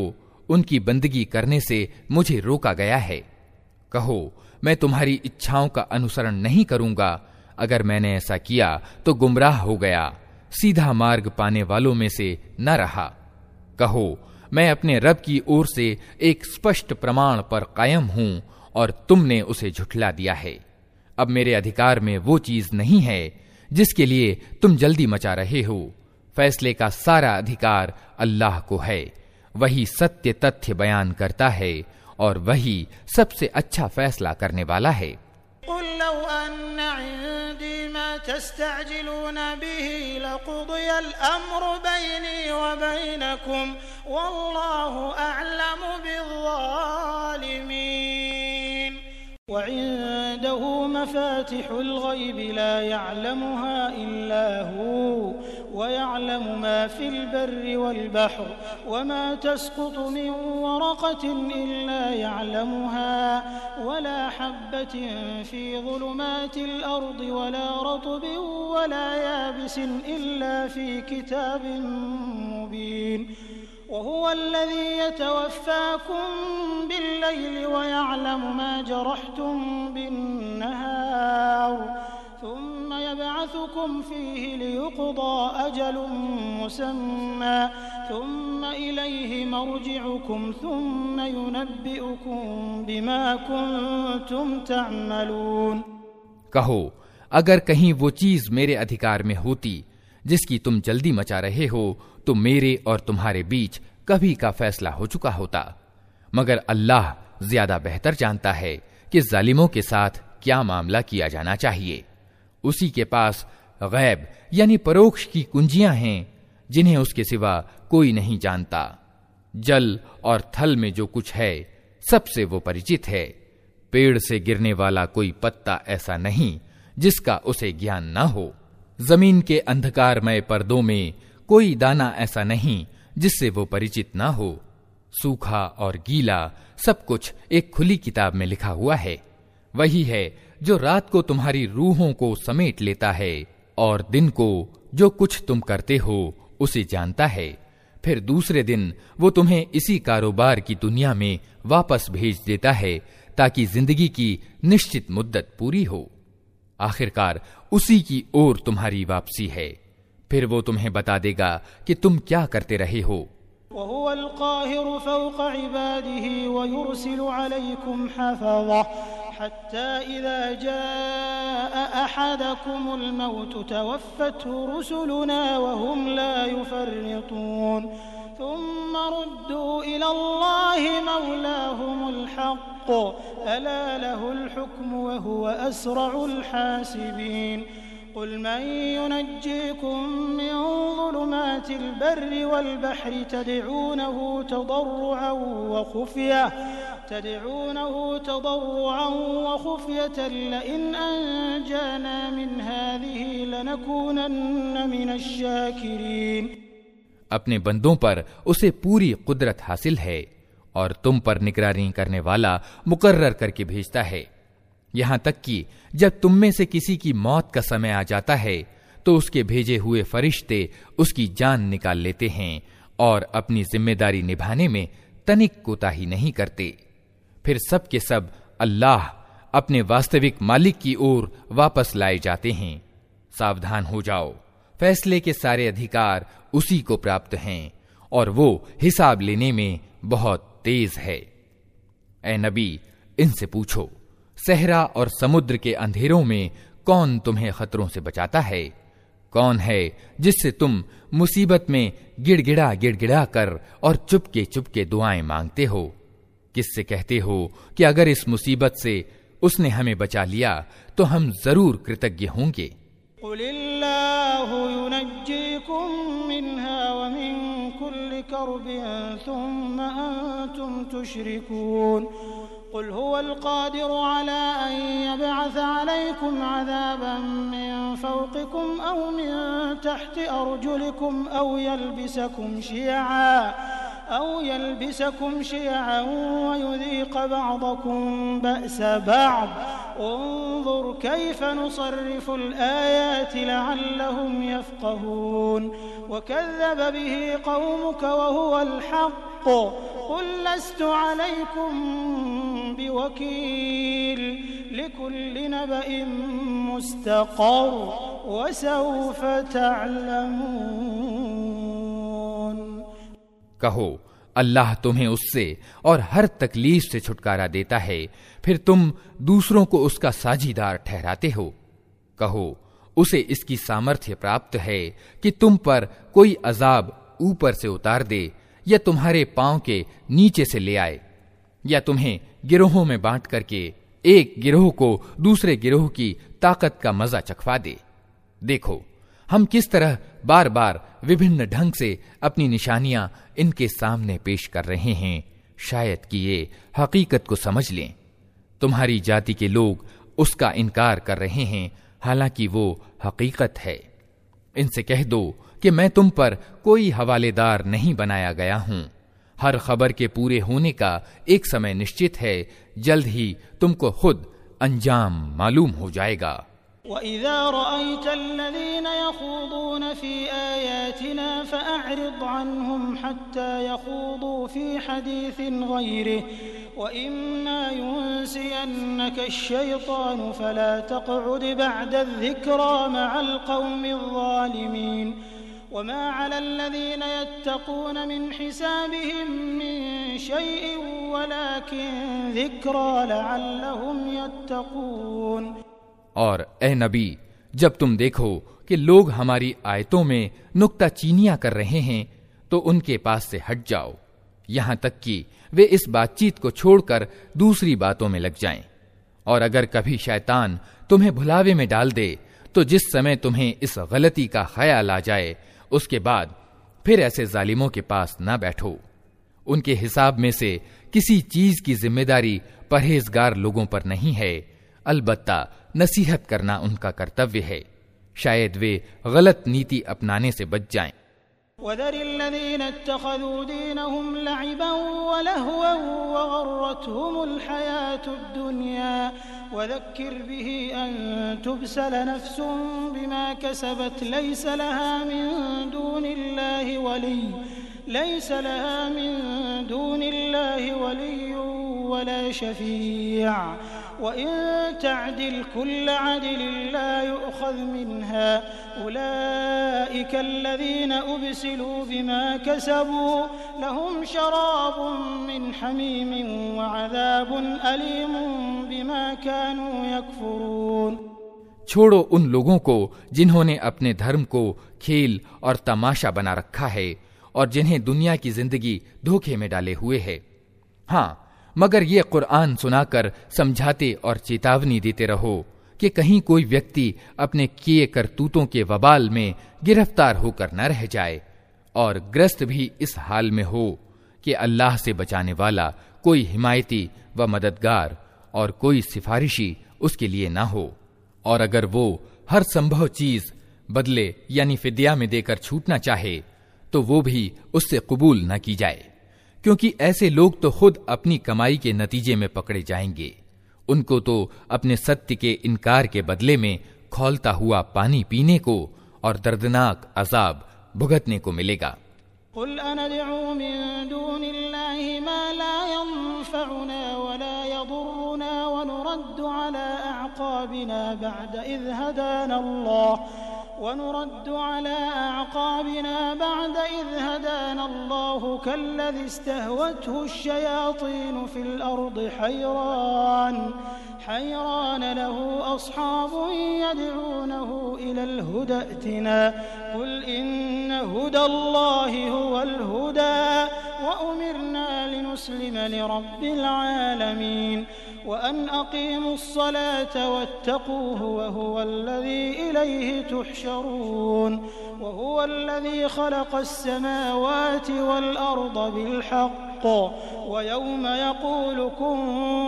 उनकी बंदगी करने से मुझे रोका गया है। कहो, मैं तुम्हारी इच्छाओं का अनुसरण नहीं करूंगा। अगर मैंने ऐसा किया तो गुमराह हो गया, सीधा मार्ग पाने वालों में से न रहा। कहो, मैं अपने रब की ओर से एक स्पष्ट प्रमाण पर कायम हूं और तुमने उसे झुठला दिया है। अब मेरे अधिकार में वो चीज नहीं है जिसके लिए तुम जल्दी मचा रहे हो। फैसले का सारा अधिकार अल्लाह को है। वही सत्य तथ्य बयान करता है और वही सबसे अच्छा फैसला करने वाला है। वइंदहु मफातिहुल गैबि ला यअलमुहा इल्ला हु वयअलमु मा फिल बर्रि वल बहर वमा तस्कुतु मिन वरक़तिन इल्ला यअलमुहा वला हब्बतिन फी ज़ुलुमातिल अर्दि वला रत्बिन वला याबिसिन इल्ला फी किताबिन मुबीन वहुवा अल्लज़ी यतवफ़्फ़ाकुम बिल्लैलि वयअलमु मा जरहतुम बिन्नहार ثم يبعثكم فيه ليقضى أجل مسمى ثم إليه مرجعكم ثم ينبئكم بما كنتم تعملون। कहो, अगर कहीं वो चीज मेरे अधिकार में होती जिसकी तुम जल्दी मचा रहे हो तो मेरे और तुम्हारे बीच कभी का फैसला हो चुका होता। मगर अल्लाह ज्यादा बेहतर जानता है कि जालिमों के साथ क्या मामला किया जाना चाहिए। उसी के पास गैब यानी परोक्ष की कुंजियां हैं जिन्हें उसके सिवा कोई नहीं जानता। जल और थल में जो कुछ है सबसे वो परिचित है। पेड़ से गिरने वाला कोई पत्ता ऐसा नहीं जिसका उसे ज्ञान न हो। जमीन के अंधकारमय पर्दों में कोई दाना ऐसा नहीं जिससे वो परिचित न हो। सूखा और गीला सब कुछ एक खुली किताब में लिखा हुआ है। वही है जो रात को तुम्हारी रूहों को समेट लेता है और दिन को जो कुछ तुम करते हो उसे जानता है। फिर दूसरे दिन वो तुम्हें इसी कारोबार की दुनिया में वापस भेज देता है ताकि जिंदगी की निश्चित मुद्दत पूरी हो। आखिरकार उसी की ओर तुम्हारी वापसी है। फिर वो तुम्हें बता देगा कि तुम क्या करते रहे हो। वहुवल काहिरु फौक़ इबादिही वयुरसिलु अलैकुम हफ़ज़ा हत्ता इज़ा जाअ अहदकुमुल मौत तवफ़्फ़तहु रुसुलुना वहुम ला युफ़र्रितून थुम्मा रुद्दू इलल्लाहि मौलाहुमुल हक़्क़ अला लहुल हुक्मु वहुव अस्रउल हासिबीन। قل من ينجيكم من ظلمات البر والبحر تدعونه تضرعا وخفية لئن أنجانا من هذه لنكونن من الشاكرين। अपने बंदों पर उसे पूरी कुदरत हासिल है और तुम पर निगरानी करने वाला मुकर्रर करके भेजता है। यहां तक कि जब तुम में से किसी की मौत का समय आ जाता है तो उसके भेजे हुए फरिश्ते उसकी जान निकाल लेते हैं और अपनी जिम्मेदारी निभाने में तनिक कोताही नहीं करते। फिर सब के सब अल्लाह अपने वास्तविक मालिक की ओर वापस लाए जाते हैं। सावधान हो जाओ, फैसले के सारे अधिकार उसी को प्राप्त हैं और वो हिसाब लेने में बहुत तेज है। ए नबी, इनसे पूछो, सहरा और समुद्र के अंधेरों में कौन तुम्हें खतरों से बचाता है? कौन है जिससे तुम मुसीबत में गिड़गिड़ा गिड़गिड़ा कर और चुपके दुआएं मांगते हो? किससे कहते हो कि अगर इस मुसीबत से उसने हमें बचा लिया तो हम जरूर कृतज्ञ होंगे। कुलिल्लाहु युनज्जीकुम मिन्हा व मिन कुल्लि कर्बिन सुम्मा अंतुम तुश्रिकून। कुल हुवल क़ादिरु अला अन यबअस अलैकुम अज़ाबन मिन फ़ौक़िकुम औ मिन तहति अर्जुलिकुम औ यल्बिसकुम शियअन व युज़ीक़ बअदकुम बअस बअद انظر كيف نصرف الآيات لعلهم يفقهون وكذب به قومك وهو الحق قل لست عليكم بوكيل لكل نبأ مستقر وسوف تعلمون। कहो अल्लाह तुम्हें उससे और हर तकलीफ से छुटकारा देता है, फिर तुम दूसरों को उसका साझीदार ठहराते हो। कहो उसे इसकी सामर्थ्य प्राप्त है कि तुम पर कोई अजाब ऊपर से उतार दे या तुम्हारे पांव के नीचे से ले आए, या तुम्हें गिरोहों में बांट करके एक गिरोह को दूसरे गिरोह की ताकत का मजा चखवा दे। देखो हम किस तरह बार बार विभिन्न ढंग से अपनी निशानियां इनके सामने पेश कर रहे हैं, शायद कि ये हकीकत को समझ लें। तुम्हारी जाति के लोग उसका इनकार कर रहे हैं, हालांकि वो हकीकत है। इनसे कह दो कि मैं तुम पर कोई हवालेदार नहीं बनाया गया हूं। हर खबर के पूरे होने का एक समय निश्चित है, जल्द ही तुमको खुद अंजाम मालूम हो जाएगा। वइज़ा रअयतल्लज़ीन यख़ूदून फ़ी आयातिना फ़अअरिद अन्हुम हत्ता यख़ूदू फ़ी हदीसिन गैरिहि वइम्मा युनसियन्नका अश-शैतानु फ़ला तक़उद बअदा अज़-ज़िक्रा मअल क़ौमिज़ ज़ालिमीन वमा अलल्लज़ीन यत्तक़ून मिन हिसाबिहिम मिन शैइन वलाकिन ज़िक्रा लअल्लहुम यत्तक़ून। और ए नबी, जब तुम देखो कि लोग हमारी आयतों में नुक्ताचीनियां कर रहे हैं तो उनके पास से हट जाओ, यहां तक कि वे इस बातचीत को छोड़कर दूसरी बातों में लग जाएं। और अगर कभी शैतान तुम्हें भुलावे में डाल दे तो जिस समय तुम्हें इस गलती का ख्याल आ जाए उसके बाद फिर ऐसे जालिमों के पास ना बैठो। उनके हिसाब में से किसी चीज की जिम्मेदारी परहेजगार लोगों पर नहीं है, अलबत्ता नसीहत करना उनका कर्तव्य है, शायद वे गलत नीति अपनाने से बच जाएं। वदरिल्लज़ीन इत्तख़ज़ू दीनहुम लअिबन वलहवन वगर्रतहुमुल हयातुद दुनिया वज़क्किर बिही अन तुबसल नफ्सुन बिमा कसबत लैस लहा मिन दूनिल्लाहि वलिय्युन वला शफ़ीअ वइन तअदिल कुल्ल अदलिन ला युअख़ज़ मिनहा उलाइका अल्लज़ीन उब्सिलू बिमा कसबू लहुम शराबुन मिन हमीमिन वअज़ाबुन अलीमुन बिमा कानू यकफुरून। छोड़ो उन लोगों को जिन्होंने अपने धर्म को खेल और तमाशा बना रखा है और जिन्हें दुनिया की जिंदगी धोखे में डाले हुए है। हाँ, मगर ये कुरान सुनाकर समझाते और चेतावनी देते रहो कि कहीं कोई व्यक्ति अपने किए करतूतों के वबाल में गिरफ्तार होकर न रह जाए और ग्रस्त भी इस हाल में हो कि अल्लाह से बचाने वाला कोई हिमायती व मददगार और कोई सिफारिशी उसके लिए ना हो। और अगर वो हर संभव चीज बदले यानी फिदिया में देकर छूटना चाहे तो वो भी उससे कबूल न की जाए, क्योंकि ऐसे लोग तो खुद अपनी कमाई के नतीजे में पकड़े जाएंगे। उनको तो अपने सत्य के इनकार के बदले में खौलता हुआ पानी पीने को और दर्दनाक अजाब भुगतने को मिलेगा। कुल अनदउ मिन दूनिल्लाहि मा ला यंफउना वला यदुर्रुना वनुरद्दु अला अअक़ाबिना बअद इज़ हदाना अल्लाह कल्लज़ी इस्तहवतहु अश्शयातीन फिल अर्दि हैरान लहु अस्हाबुन यदऊनहु इलल हुदा अतिना कुल इन्न हुदल्लाहि हुवल हुदा व उमिरना लिनुस्लिम लिरब्बिल आलमीन व अन अक़ीमुस्सलात वत्तक़ूहु व हुवल्लज़ी इलैहि तुहशरून व हुवल्लज़ी ख़लक़स्समावाति वल अर्द बिलहक़्क़ व यौम यक़ूलु कुन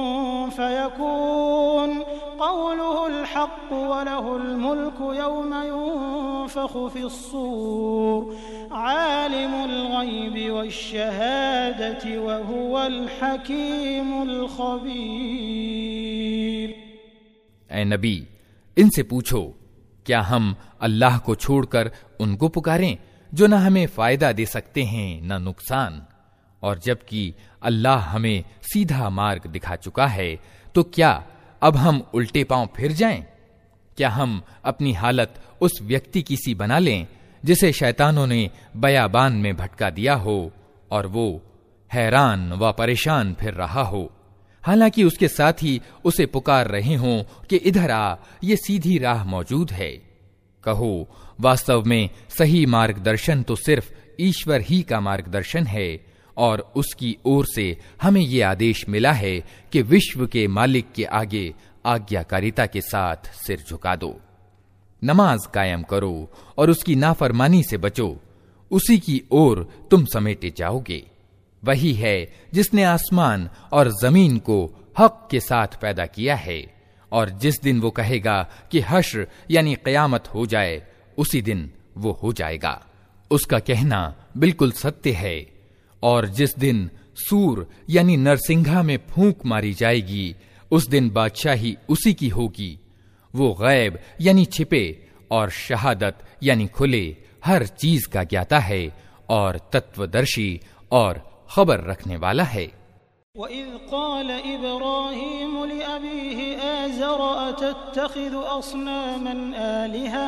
फयकून क़ौलुहुल हक़्क़ व लहुल मुल्कु यौम युनफ़ख़ु फ़िस्सूर आलिमुल ग़ैबि वश्शहादति व हुवल हकीमुल ख़बीर। ऐ नबी, इनसे पूछो, क्या हम अल्लाह को छोड़कर उनको पुकारें जो न हमें फायदा दे सकते हैं न नुकसान, और जबकि अल्लाह हमें सीधा मार्ग दिखा चुका है, तो क्या अब हम उल्टे पांव फिर जाएं? क्या हम अपनी हालत उस व्यक्ति की सी बना लें जिसे शैतानों ने बयाबान में भटका दिया हो और वो हैरान व परेशान फिर रहा हो, हालांकि उसके साथ ही उसे पुकार रहे हों कि इधर आ, ये सीधी राह मौजूद है। कहो, वास्तव में सही मार्गदर्शन तो सिर्फ ईश्वर ही का मार्गदर्शन है, और उसकी ओर से हमें ये आदेश मिला है कि विश्व के मालिक के आगे आज्ञाकारिता के साथ सिर झुका दो, नमाज कायम करो और उसकी नाफरमानी से बचो, उसी की ओर तुम समेटे जाओगे। वही है जिसने आसमान और जमीन को हक के साथ पैदा किया है, और जिस दिन वो कहेगा कि हश्र यानी क़यामत हो जाए, उसी दिन वो हो जाएगा। उसका कहना बिल्कुल सत्य है। और जिस दिन सूर यानी नरसिंघा में फूंक मारी जाएगी, उस दिन बादशाही उसी की होगी। वो गैब यानी छिपे और शहादत यानी खुले हर चीज का ज्ञाता है और तत्वदर्शी और खबर रखने वाला है। वइज़ क़ाल इब्राहीम लिअबीहि आज़र अतत्तख़िज़ु अस्नामन आलिहा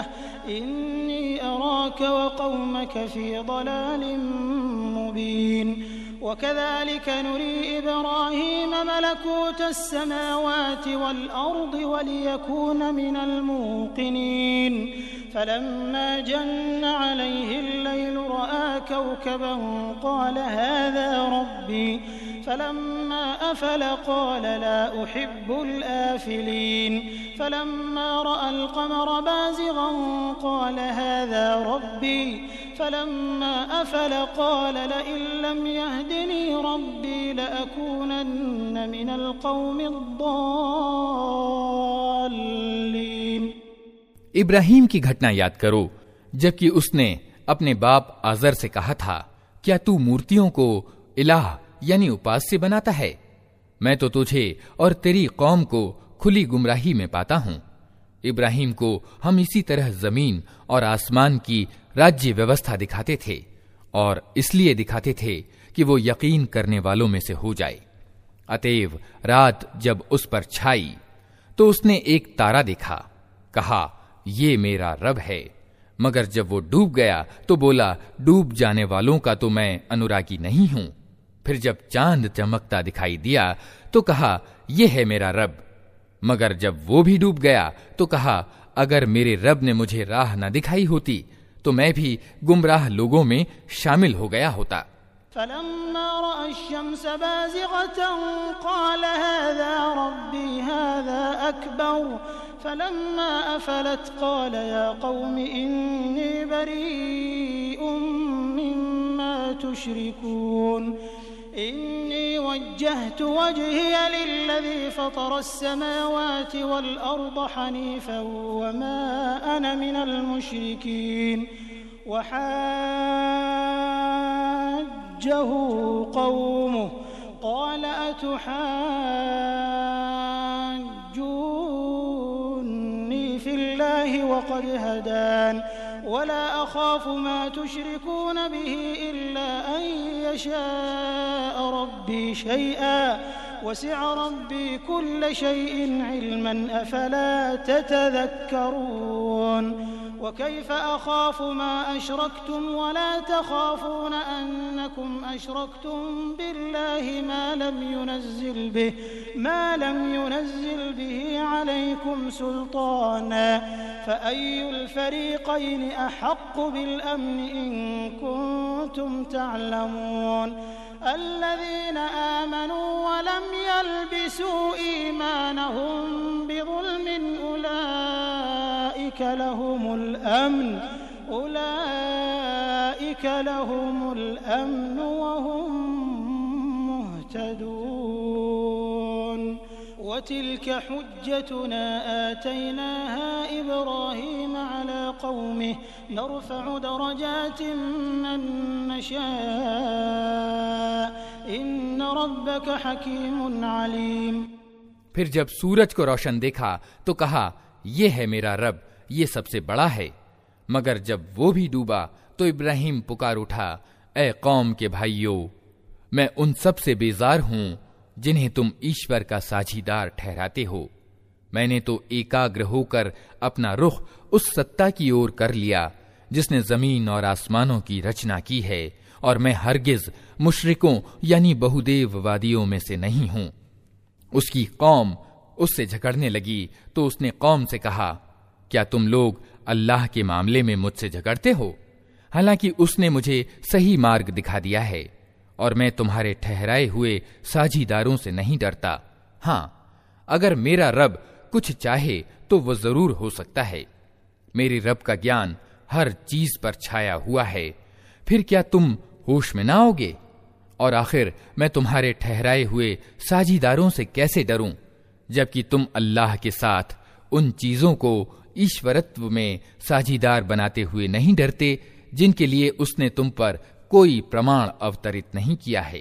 इन्नी अराक व क़ौमक फ़ी ज़लालिम मुबीन वकज़ालिक नुरी इब्राहीम मलकूत अस्समावाति वल अर्दि वलियकून मिनल मूक़िनीन फलम्मा जन्न अलैहि अल-लैलु रअा कौकबन क़ाल हाज़ा रब्बी फलम्मा अफ़ल क़ाल ला उहिब्बुल आफ़िलीन फलम्मा रअल क़मर बाज़िग़न क़ाल हाज़ा रब्बी फलम्मा अफ़ल क़ाल लइन लम यहदिनी रब्बी लअकूनन्न मिनल क़ौमिद ضالीन। इब्राहीम की घटना याद करो, जबकि उसने अपने बाप आज़र से कहा था, क्या तू मूर्तियों को इलाह यानी उपास्य बनाता है? मैं तो तुझे और तेरी कौम को खुली गुमराही में पाता हूं। इब्राहीम को हम इसी तरह जमीन और आसमान की राज्य व्यवस्था दिखाते थे, और इसलिए दिखाते थे कि वो यकीन करने वालों में से हो जाए। अतएव रात जब उस पर छाई तो उसने एक तारा देखा, कहा ये मेरा रब है, मगर जब वो डूब गया तो बोला डूब जाने वालों का तो मैं अनुरागी नहीं हूं। फिर जब चांद चमकता दिखाई दिया तो कहा यह है मेरा रब, मगर जब वो भी डूब गया तो कहा अगर मेरे रब ने मुझे राह न दिखाई होती तो मैं भी गुमराह लोगों में शामिल हो गया होता। फलम्मा रअा अश-शम्स बाज़िग़तन क़ाल हाज़ा रब्बी हाज़ा अकबर फलम्मा अफ़लत क़ाल या क़ौमि इन्नी बरीउम मिम्मा तुश्रिकून इन्नी वज्जहतु वज्हिय लिल्लज़ी फ़तरा अस्समावाति वल अर्द हनीफ़न वमा अना मिनल मुश्रिकीन वहाज्जहु क़ौमुहु क़ाल अतुहाज्जूनी फ़िल्लाहि वक़द हदान वला अख़ाफ़ु मा तुश्रिकून बिही इल्ला अन यशाअ रब्बी शैअन वसिअ रब्बी कुल्ल शैइन इल्मन अफ़ला ततज़क्करून वकैफ़ अख़ाफ़ु मा अशरक्तुम वला तख़ाफ़ून अन्नकुम अशरक्तुम बिल्लाहि मा लम युनज़्ज़िल बिही अलैकुम सुल्ताना फ़अय्युल फ़रीक़ैनि अहक़्क़ु बिल-अम्न इन कुन्तुम तअलमून الذين آمنوا ولم يلبسوا إيمانهم بظلم أولئك لهم الأمن وهم مهتدون وتلك حجتنا آتيناها إبراهيم على قومه نرفع درجات من نشاء إن ربك حكيم عليم। फिर जब सूरज को रोशन देखा तो कहा, ये है मेरा रब, ये सबसे बड़ा है। मगर जब वो भी डूबा तो इब्राहिम पुकार उठा, ए कौम के भाइयों, मैं उन सब से बेजार हूं जिन्हें तुम ईश्वर का साझीदार ठहराते हो। मैंने तो एकाग्र होकर अपना रुख उस सत्ता की ओर कर लिया जिसने जमीन और आसमानों की रचना की है, और मैं हरगिज मुशरिकों यानी बहुदेववादियों में से नहीं हूं। उसकी कौम उससे झगड़ने लगी तो उसने कौम से कहा, क्या तुम लोग अल्लाह के मामले में मुझसे झगड़ते हो? हालांकि उसने मुझे सही मार्ग दिखा दिया है, और मैं तुम्हारे ठहराए हुए साझीदारों से नहीं डरता। हां, अगर मेरा रब कुछ चाहे तो वो जरूर हो सकता है। मेरे रब का ज्ञान हर चीज पर छाया हुआ है। फिर क्या तुम होश में ना आओगे? और आखिर मैं तुम्हारे ठहराए हुए साझीदारों से कैसे डरूं, जबकि तुम अल्लाह के साथ उन चीजों को ईश्वरत्व में साझीदार बनाते हुए नहीं डरते जिनके लिए उसने तुम पर कोई प्रमाण अवतरित नहीं किया है।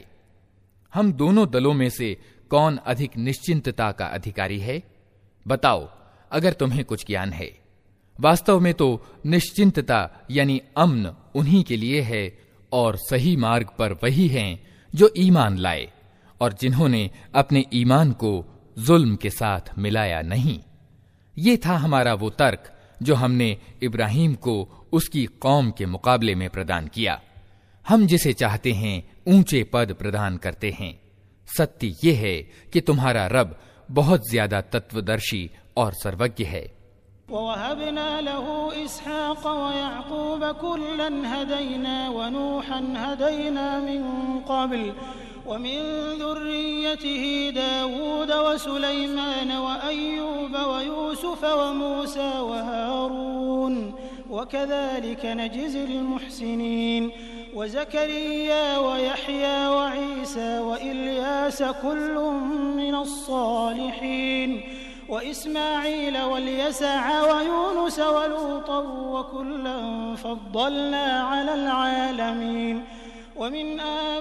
हम दोनों दलों में से कौन अधिक निश्चिंतता का अधिकारी है? बताओ, अगर तुम्हें कुछ ज्ञान है। वास्तव में तो निश्चिंतता यानी अमन उन्हीं के लिए है, और सही मार्ग पर वही हैं जो ईमान लाए और जिन्होंने अपने ईमान को जुल्म के साथ मिलाया नहीं। ये था हमारा वो तर्क जो हमने इब्राहिम को उसकी कौम के मुकाबले में प्रदान किया। हम जिसे चाहते हैं ऊंचे पद प्रदान करते हैं। सत्य ये है कि तुम्हारा रब बहुत ज्यादा तत्वदर्शी और सर्वज्ञ है। ववहबना लहू इसहाक़ व याक़ूब कुल्लन हदैना व नूहन हदैना मिन क़ब्ल व मिन ज़ुर्रिय्यतिही दाऊद व सुलैमान व अय्यूब व यूसुफ व मूसा व हारून व कज़ालिक नजज़िल मुहसिनीन व ज़करिया व यहया व ईसा व इल्यास कुल्लुम मिनस्सालिहीन व इस्माईल वल्यसअ व यूनुस व लूता व कुल्लन फद्दलना अलल आलमीन व मिन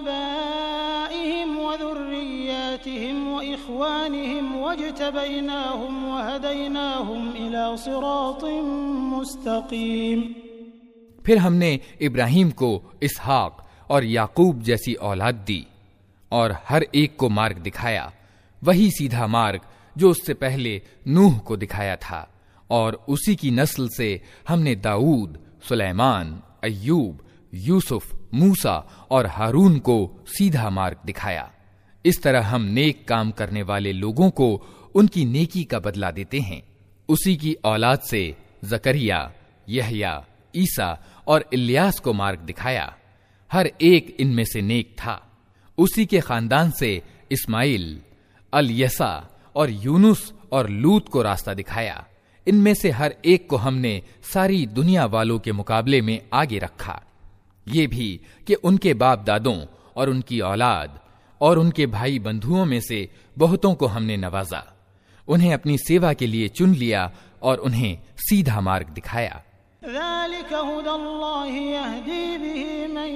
आबाइहिम व ज़ुर्रिय्यातिहिम व इख्वानिहिम वज्तबैनाहुम व हदैनाहुम इला सिरातिन मुस्तकीम। फिर हमने इब्राहिम को इसहाक और याकूब जैसी औलाद दी और हर एक को मार्ग दिखाया, वही सीधा मार्ग जो उससे पहले नूह को दिखाया था। और उसी की नस्ल से हमने दाऊद, सुलेमान, अय्यूब, यूसुफ, मूसा और हारून को सीधा मार्ग दिखाया। इस तरह हम नेक काम करने वाले लोगों को उनकी नेकी का बदला देते हैं। उसी की औलाद से जकरिया, यहया, ईसा और इल्यास को मार्ग दिखाया। हर एक इनमें से नेक था। उसी के खानदान से इस्माइल, अल-यसा और यूनुस और लूत को रास्ता दिखाया। इनमें से हर एक को हमने सारी दुनिया वालों के मुकाबले में आगे रखा। ये भी कि उनके बाप दादों और उनकी औलाद और उनके भाई बंधुओं में से बहुतों को हमने नवाजा, उन्हें अपनी सेवा के लिए चुन लिया और उन्हें सीधा मार्ग दिखाया। ज़ालिक हुदल्लाहि यहदी बिही मन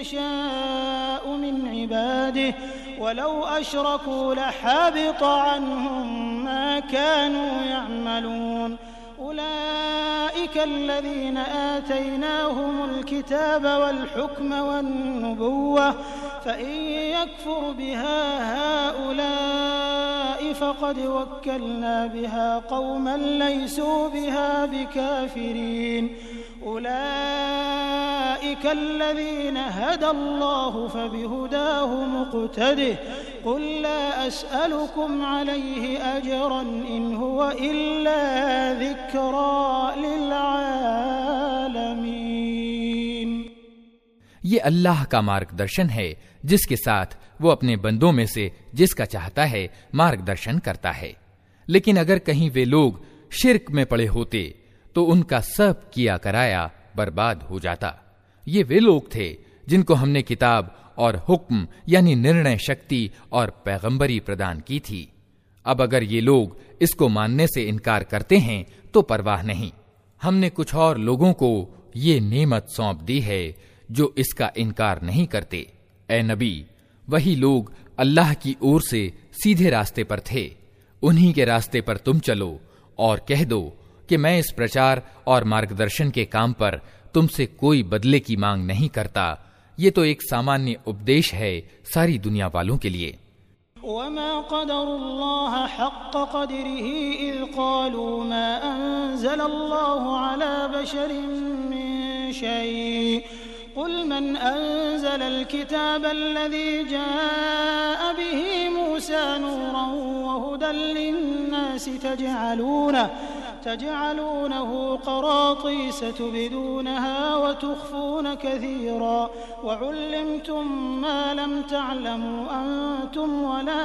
यशाअ मिन इबादिही वलौ अशरकू लहबित अन्हुम मा कानू यअमलून उलाइक अल्लज़ीना आतैनाहुमुल किताब वल हुक्म वन नुबुव्वह फ़इन यकफुर बिहा हाउलाइ फ़क़द वक्कलना बिहा क़ौमन लैसू बिहा बिकाफ़िरीन उलाइक अल्लज़ीना हदल्लाहु फ़बिहुदाहु मुक़्तदिह क़ुल ला अस्अलुकुम अलैहि अजरन इन हुव इल्ला ज़िक्रा लिल आलमीन। ये अल्लाह का मार्गदर्शन है जिसके साथ वो अपने बंदों में से जिसका चाहता है मार्गदर्शन करता है। लेकिन अगर कहीं वे लोग शिर्क में पड़े होते तो उनका सब किया कराया बर्बाद हो जाता। ये वे लोग थे जिनको हमने किताब और हुक्म यानी निर्णय शक्ति और पैगंबरी प्रदान की थी। अब अगर ये लोग इसको मानने से इनकार करते हैं तो परवाह नहीं, हमने कुछ और लोगों को ये नेमत सौंप दी है जो इसका इनकार नहीं करते। ए नबी, वही लोग अल्लाह की ओर से सीधे रास्ते पर थे, उन्हीं के रास्ते पर तुम चलो और कह दो कि मैं इस प्रचार और मार्गदर्शन के काम पर तुमसे कोई बदले की मांग नहीं करता। ये तो एक सामान्य उपदेश है सारी दुनिया वालों के लिए। वमा क़दरुल्लाह हक़्क़ क़द्रिही इज़ क़ालू मा अंज़लल्लाहु अला बशरिन मिन शै क़ुल मन अंज़लल किताबल्लज़ी जाअ बिही मूसा नूरन व हुदन लिन्नासि तजअलूनहु क़रातीस तुबदूनहा व तुख़्फ़ून कसीरा व उल्लिमतुम मा लम तअलमू अंतुम वला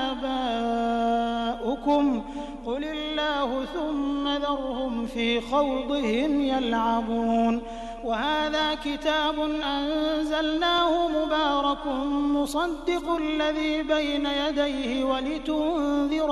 आबाउकुम क़ुलिल्लाहु थुम्मा ज़रहुम फ़ी ख़ौज़िहिम यलअबून वहाज़ा किताबुन अंज़लनाहु मुबारकुन मुसद्दिक़ुल्लज़ी बैन यदैहि वलितुनज़िर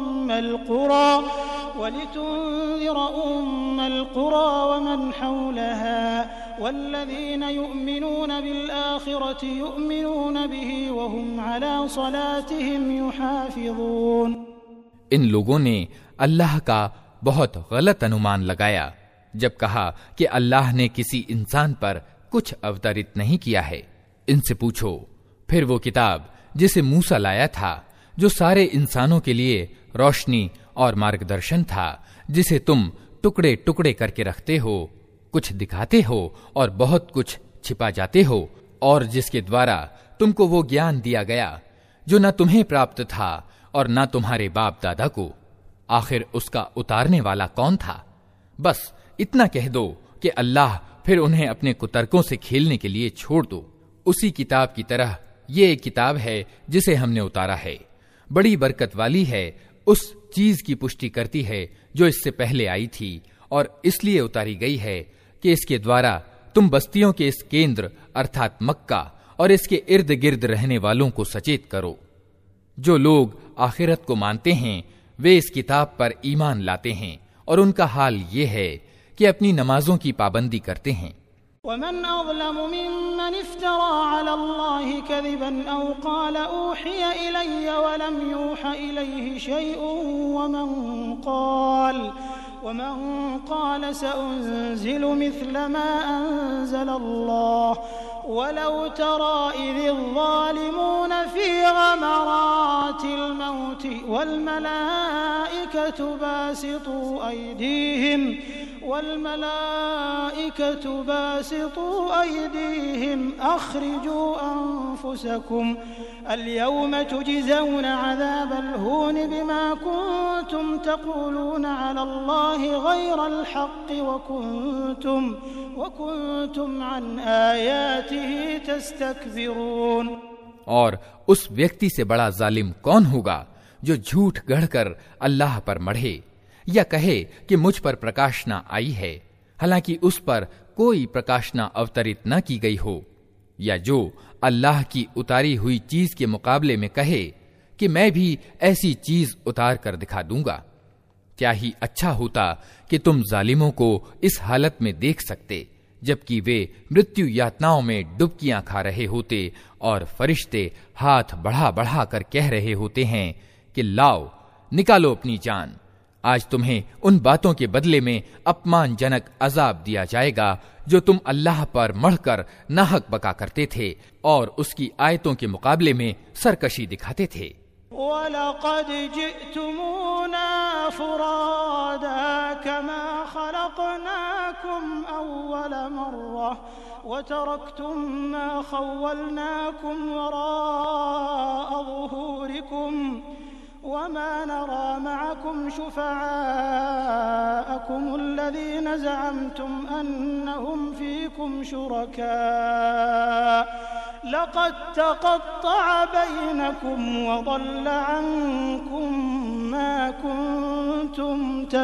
उम्मल क़ुरा वमन हौलहा वल्लज़ीन युमिनून बिलआख़िरति युमिनून बिही वहुम अला सलातिहिम युहाफ़िज़ून। इन लोगों ने अल्लाह का बहुत गलत अनुमान लगाया जब कहा कि अल्लाह ने किसी इंसान पर कुछ अवतरित नहीं किया है। इनसे पूछो फिर वो किताब जिसे मूसा लाया था, जो सारे इंसानों के लिए रोशनी और मार्गदर्शन था, जिसे तुम टुकड़े टुकड़े करके रखते हो, कुछ दिखाते हो और बहुत कुछ छिपा जाते हो, और जिसके द्वारा तुमको वो ज्ञान दिया गया जो न तुम्हें प्राप्त था और न तुम्हारे बाप दादा को। आखिर उसका उतारने वाला कौन था? बस इतना कह दो कि अल्लाह फिर उन्हें अपने कुतर्कों से खेलने के लिए छोड़ दो। उसी किताब की तरह ये एक किताब है जिसे हमने उतारा है, बड़ी बरकत वाली है, उस चीज की पुष्टि करती है जो इससे पहले आई थी, और इसलिए उतारी गई है कि इसके द्वारा तुम बस्तियों के इस केंद्र अर्थात मक्का और इसके इर्द गिर्द रहने वालों को सचेत करो। जो लोग आखिरत को मानते हैं वे इस किताब पर ईमान लाते हैं, और उनका हाल ये है कि अपनी नमाजों की पाबंदी करते हैं। वमन अज़लमु मिम्मन इफ्तरा अलल्लाहि कज़िबन औ क़ाल ऊहिय इलय्य वलम यूहा इलैहि शैउन वमन क़ाल सउन्ज़िलु मिस्ल मा अंज़लल्लाह वलौ तरा इज़िज़ ज़ालिमून फ़ी ग़मरातिल मौति वल मलाइकतु बासितू अयदीहिम अख़रिजू अन्फुसकुम अल-यौम तुजज़ौन अज़ाबल हून बिमा कुन्तुम तक़ूलून अलल्लाहि ग़ैरल हक़्क़ि व कुन्तुम अन आयातिही तस्तकबिरून। और उस व्यक्ति से बड़ा जालिम कौन होगा जो झूठ गढ़कर अल्लाह पर मढ़े या कहे कि मुझ पर प्रकाशना आई है, हालांकि उस पर कोई प्रकाशना अवतरित न की गई हो, या जो अल्लाह की उतारी हुई चीज के मुकाबले में कहे कि मैं भी ऐसी चीज उतार कर दिखा दूंगा। क्या ही अच्छा होता कि तुम जालिमों को इस हालत में देख सकते जबकि वे मृत्यु यातनाओं में डुबकियां खा रहे होते और फरिश्ते हाथ बढ़ा बढ़ा कर कह रहे होते हैं कि लाओ निकालो अपनी जान, आज तुम्हें उन बातों के बदले में अपमानजनक अजाब दिया जाएगा जो तुम अल्लाह पर मढ़कर नाहक बका करते थे और उसकी आयतों के मुकाबले में सरकशी दिखाते थे। वलक़द जिअ्तुमूना फुरादा कमा खलक़नाकुम अव्वल मर्रा वतरक्तुम मा खव्वलनाकुम वराअ ज़ुहूरिकुम वमा नरा मअकुम शुफ़आअकुम अल्लज़ीना ज़अमतुम अन्नहुम फ़ीकुम शुरका लक़द तक़त्तअ बैनकुम वज़ल्ल अन्कुम मा कुन्तुम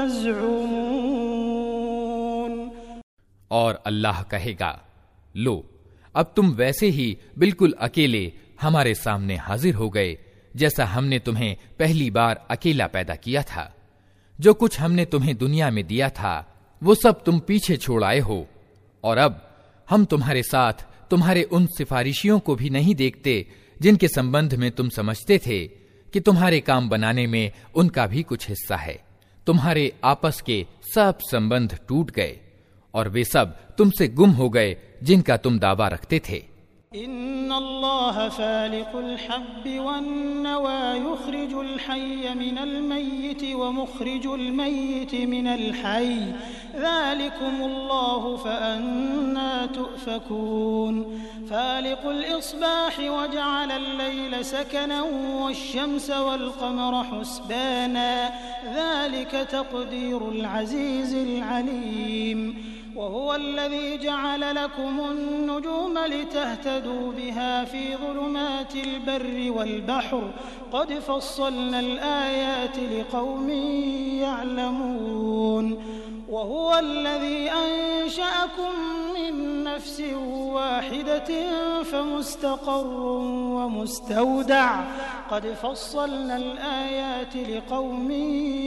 तज़अमून। और अल्लाह कहेगा, लो अब तुम वैसे ही बिल्कुल अकेले हमारे सामने हाजिर हो गए जैसा हमने तुम्हें पहली बार अकेला पैदा किया था। जो कुछ हमने तुम्हें दुनिया में दिया था वो सब तुम पीछे छोड़ आए हो, और अब हम तुम्हारे साथ तुम्हारे उन सिफारिशियों को भी नहीं देखते जिनके संबंध में तुम समझते थे कि तुम्हारे काम बनाने में उनका भी कुछ हिस्सा है। तुम्हारे आपस के सब संबंध टूट गए और वे सब तुमसे गुम हो गए जिनका तुम दावा रखते थे। इन्नल्लाह फालिकुल हब्बि वन्नवा युखरिजुल हय्य मिनल मय्यिति व मुखरिजुल मय्यिति मिनल हय्य ज़ालिकुमुल्लाहु फअन्ना तुफ़कून फालिकुल इस्बाहि व जअलल लैला सकनन वश्शम्स वल क़मरा हुस्बाना ज़ालिक तक़दीरुल अज़ीज़िल अलीम वहुवल्लज़ी जअल लकुमुन्नुजूम लितहतदू बिहा फी ज़ुलुमातिल बर्रि वल बहर क़द फ़स्सलनल आयाति लिक़ौमिन यअलमून वहुवल्लज़ी अंशअकुम मिन नफ्सिन वाहिदतिन फमुस्तक़र्रुन व मुस्तौदअ क़द फ़स्सलनल आयाति लिक़ौमिन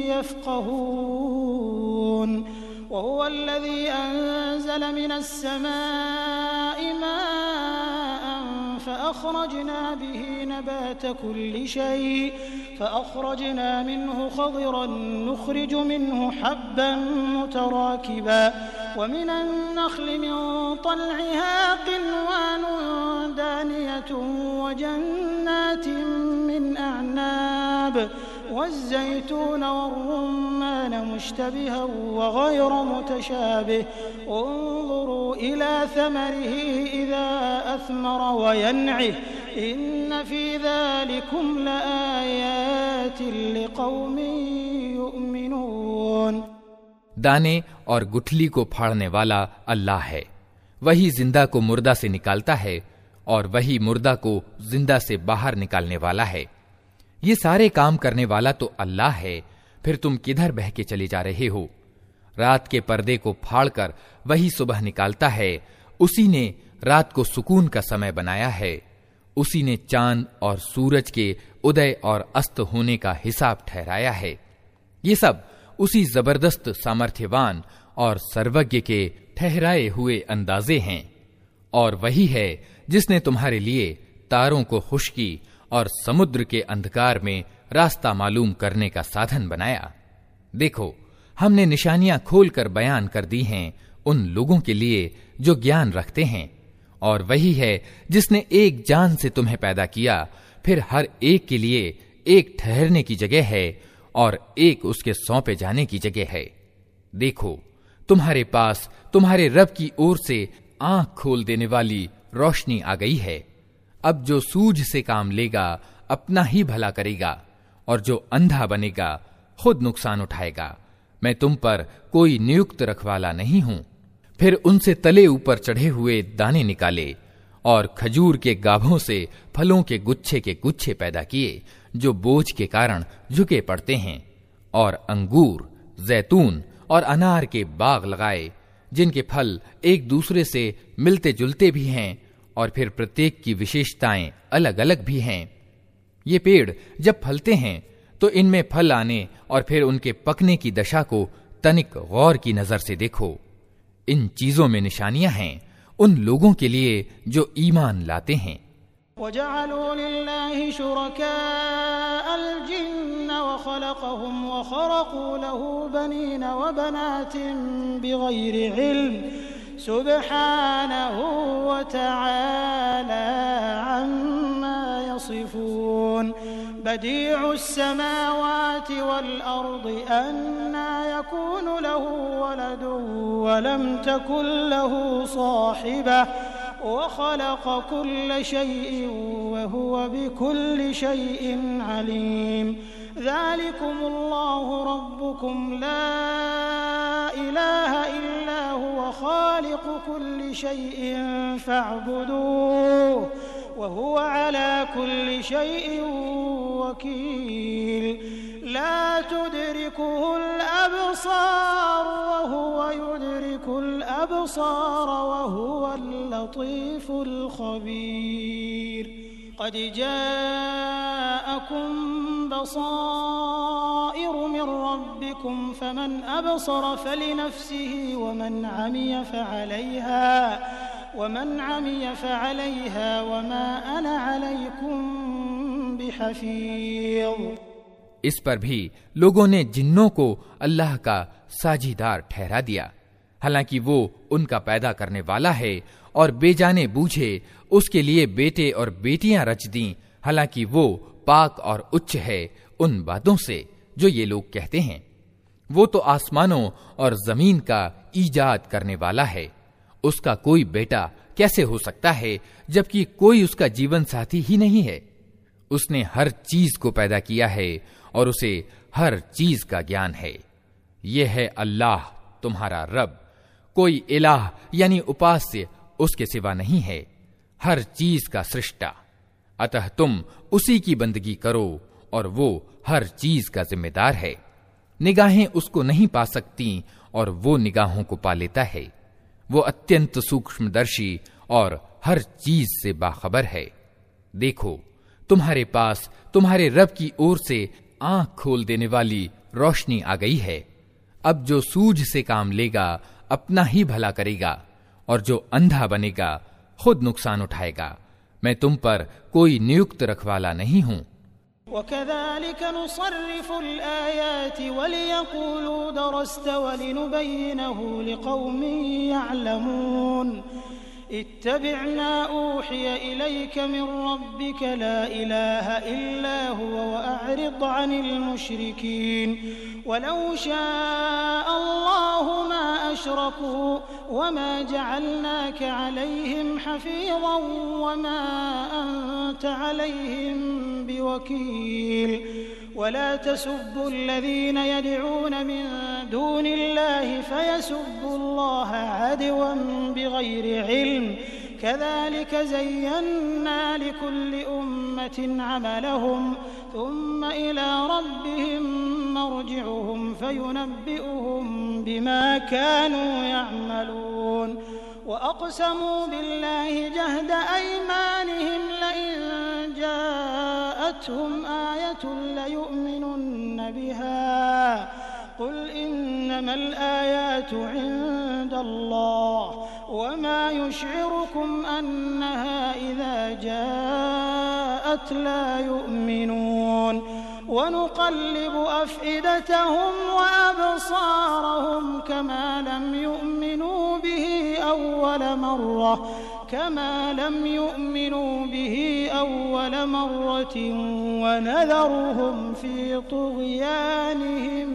यफ़क़हून वहुवल्लज़ी अंज़ल मिनस समाइ माअन फ़अख़रजना बिही नबात कुल्लि शै फ़अख़रजना मिन्हु ख़ज़िरन नुख़रिजु मिन्हु हब्बन मुतराकिबा वमिनन नख़्लि मिन तल्इहा क़िन्वानुन दानियतुन वजन्नातिन मिन अअनाब वज़्ज़ैतून वर्रुम्मान मुश्तबिहा वग़ैर मुतशाबिह उन्ज़ुरू इला समरिही इज़ा अथमर वयन्इह इन्न फ़ी ज़ालिकुम लआयातिन लिक़ौमिन युमिनून। दाने और गुठली को फाड़ने वाला अल्लाह है। वही जिंदा को मुर्दा से निकालता है और वही मुर्दा को जिंदा से बाहर निकालने वाला है। ये सारे काम करने वाला तो अल्लाह है, फिर तुम किधर बह के चले जा रहे हो? रात के पर्दे को फाड़कर वही सुबह निकालता है। उसी ने रात को सुकून का समय बनाया है। उसी ने चांद और सूरज के उदय और अस्त होने का हिसाब ठहराया है। ये सब उसी जबरदस्त सामर्थ्यवान और सर्वज्ञ के ठहराए हुए अंदाजे हैं। और वही है जिसने तुम्हारे लिए तारों को खुश्की और समुद्र के अंधकार में रास्ता मालूम करने का साधन बनाया। देखो, हमने निशानियां खोलकर बयान कर दी हैं उन लोगों के लिए जो ज्ञान रखते हैं। और वही है जिसने एक जान से तुम्हें पैदा किया, फिर हर एक के लिए एक ठहरने की जगह है और एक उसके सौंपे जाने की जगह है। देखो, तुम्हारे पास तुम्हारे रब की ओर से आंख खोल देने वाली रोशनी आ गई है। अब जो सूझ से काम लेगा अपना ही भला करेगा और जो अंधा बनेगा खुद नुकसान उठाएगा। मैं तुम पर कोई नियुक्त रखवाला नहीं हूं। फिर उनसे तले ऊपर चढ़े हुए दाने निकाले और खजूर के गाभों से फलों के गुच्छे पैदा किए जो बोझ के कारण झुके पड़ते हैं, और अंगूर, जैतून और अनार के बाग लगाए जिनके फल एक दूसरे से मिलते जुलते भी हैं और फिर प्रत्येक की विशेषताएं अलग अलग भी हैं। ये पेड़ जब फलते हैं तो इनमें फल आने और फिर उनके पकने की दशा को तनिक गौर की नजर से देखो। इन चीजों में निशानियां हैं उन लोगों के लिए जो ईमान लाते हैं। वजअलू लिल्लाहि शुरकाअल जिन्न व खलक़हुम व खरक़ू लहू बनीन व बनातिन बिग़ैरि इल्म सुब्हानहु व तआला अम्मा यसिफून बदीउस समावाति वल अर्दि अन्ना यकूनु लहू वलदुन व लम तकुन लहू साहिबह व खलक़ कुल्ल शैइन व हुव बिकुल्लि शैइन अलीम ज़ालिकुमुल्लाहु रब्बुकुम ला इलाहा इल्ला हुव खालिक़ु कुल्लि शैइन फ़अब्दूहु व हुव अला कुल्लि शैइन वकील ला तुदरिकुहुल अबसार व हुव युदरिकुल अबसार व हुवल लतीफुल खबीर क़द जाअकुम बसाइरु मिन रब्बिकुम फमन अबसर फलिनफ्सिही वमन अमिय फ़अलैहा वमा अना अलैकुम बिहफीज़। इस पर भी लोगों ने जिन्नों को अल्लाह का साझीदार ठहरा दिया, हालांकि वो उनका पैदा करने वाला है, और बेजाने बूझे उसके लिए बेटे और बेटियां रच दी, हालांकि वो पाक और उच्च है उन बातों से जो ये लोग कहते हैं। वो तो आसमानों और जमीन का ईजाद करने वाला है, उसका कोई बेटा कैसे हो सकता है जबकि कोई उसका जीवन साथी ही नहीं है। उसने हर चीज को पैदा किया है और उसे हर चीज का ज्ञान है। यह है अल्लाह तुम्हारा रब, कोई इलाह यानी उपास्य उसके सिवा नहीं है, हर चीज का सृष्टा। अतः तुम उसी की बंदगी करो और वो हर चीज का जिम्मेदार है। निगाहें उसको नहीं पा सकती और वो निगाहों को पा लेता है। वो अत्यंत सूक्ष्मदर्शी और हर चीज से बाखबर है। देखो, तुम्हारे पास तुम्हारे रब की ओर से आंख खोल देने वाली रोशनी आ गई है। अब जो सूझ से काम लेगा अपना ही भला करेगा, और जो अंधा बनेगा खुद नुकसान उठाएगा। मैं तुम पर कोई नियुक्त रखवाला नहीं हूं। वकज़ालिक नुसर्रिफुल आयाति वलियक़ूलू दरस्त वलिनुबय्यिनहु लिक़ौमिन यअलमून। इत्तबि'मा ऊहिय इलैक मिन रब्बिक ला इलाहा इल्ला हुवा वअ'रिद अनिल मुश्रिकीन। वलौ शाअ अल्लाहु मा अशरकू वमा जअलनाक अलैहिम हफीज़an वमा अंत अलैहिम बिवकील। वला तसुब्बु الذين يدعون من دون الله فيسبوا الله عدوا بغير علم كذلك زينا لكل أمة عملهم ثم إلى ربهم مرجعهم فينبئهم بما كانوا يعملون وأقسموا بالله جهد أيمانهم لئن جاءتهم آية ليؤمنن بها قل إنما الآيات عند الله وما يشعركم أنها إذا جاءت لا يؤمنون ونقلب أفئدتهم وأبصارهم كما لم يؤمنوا به أول مرة ونذرهم في طغيانهم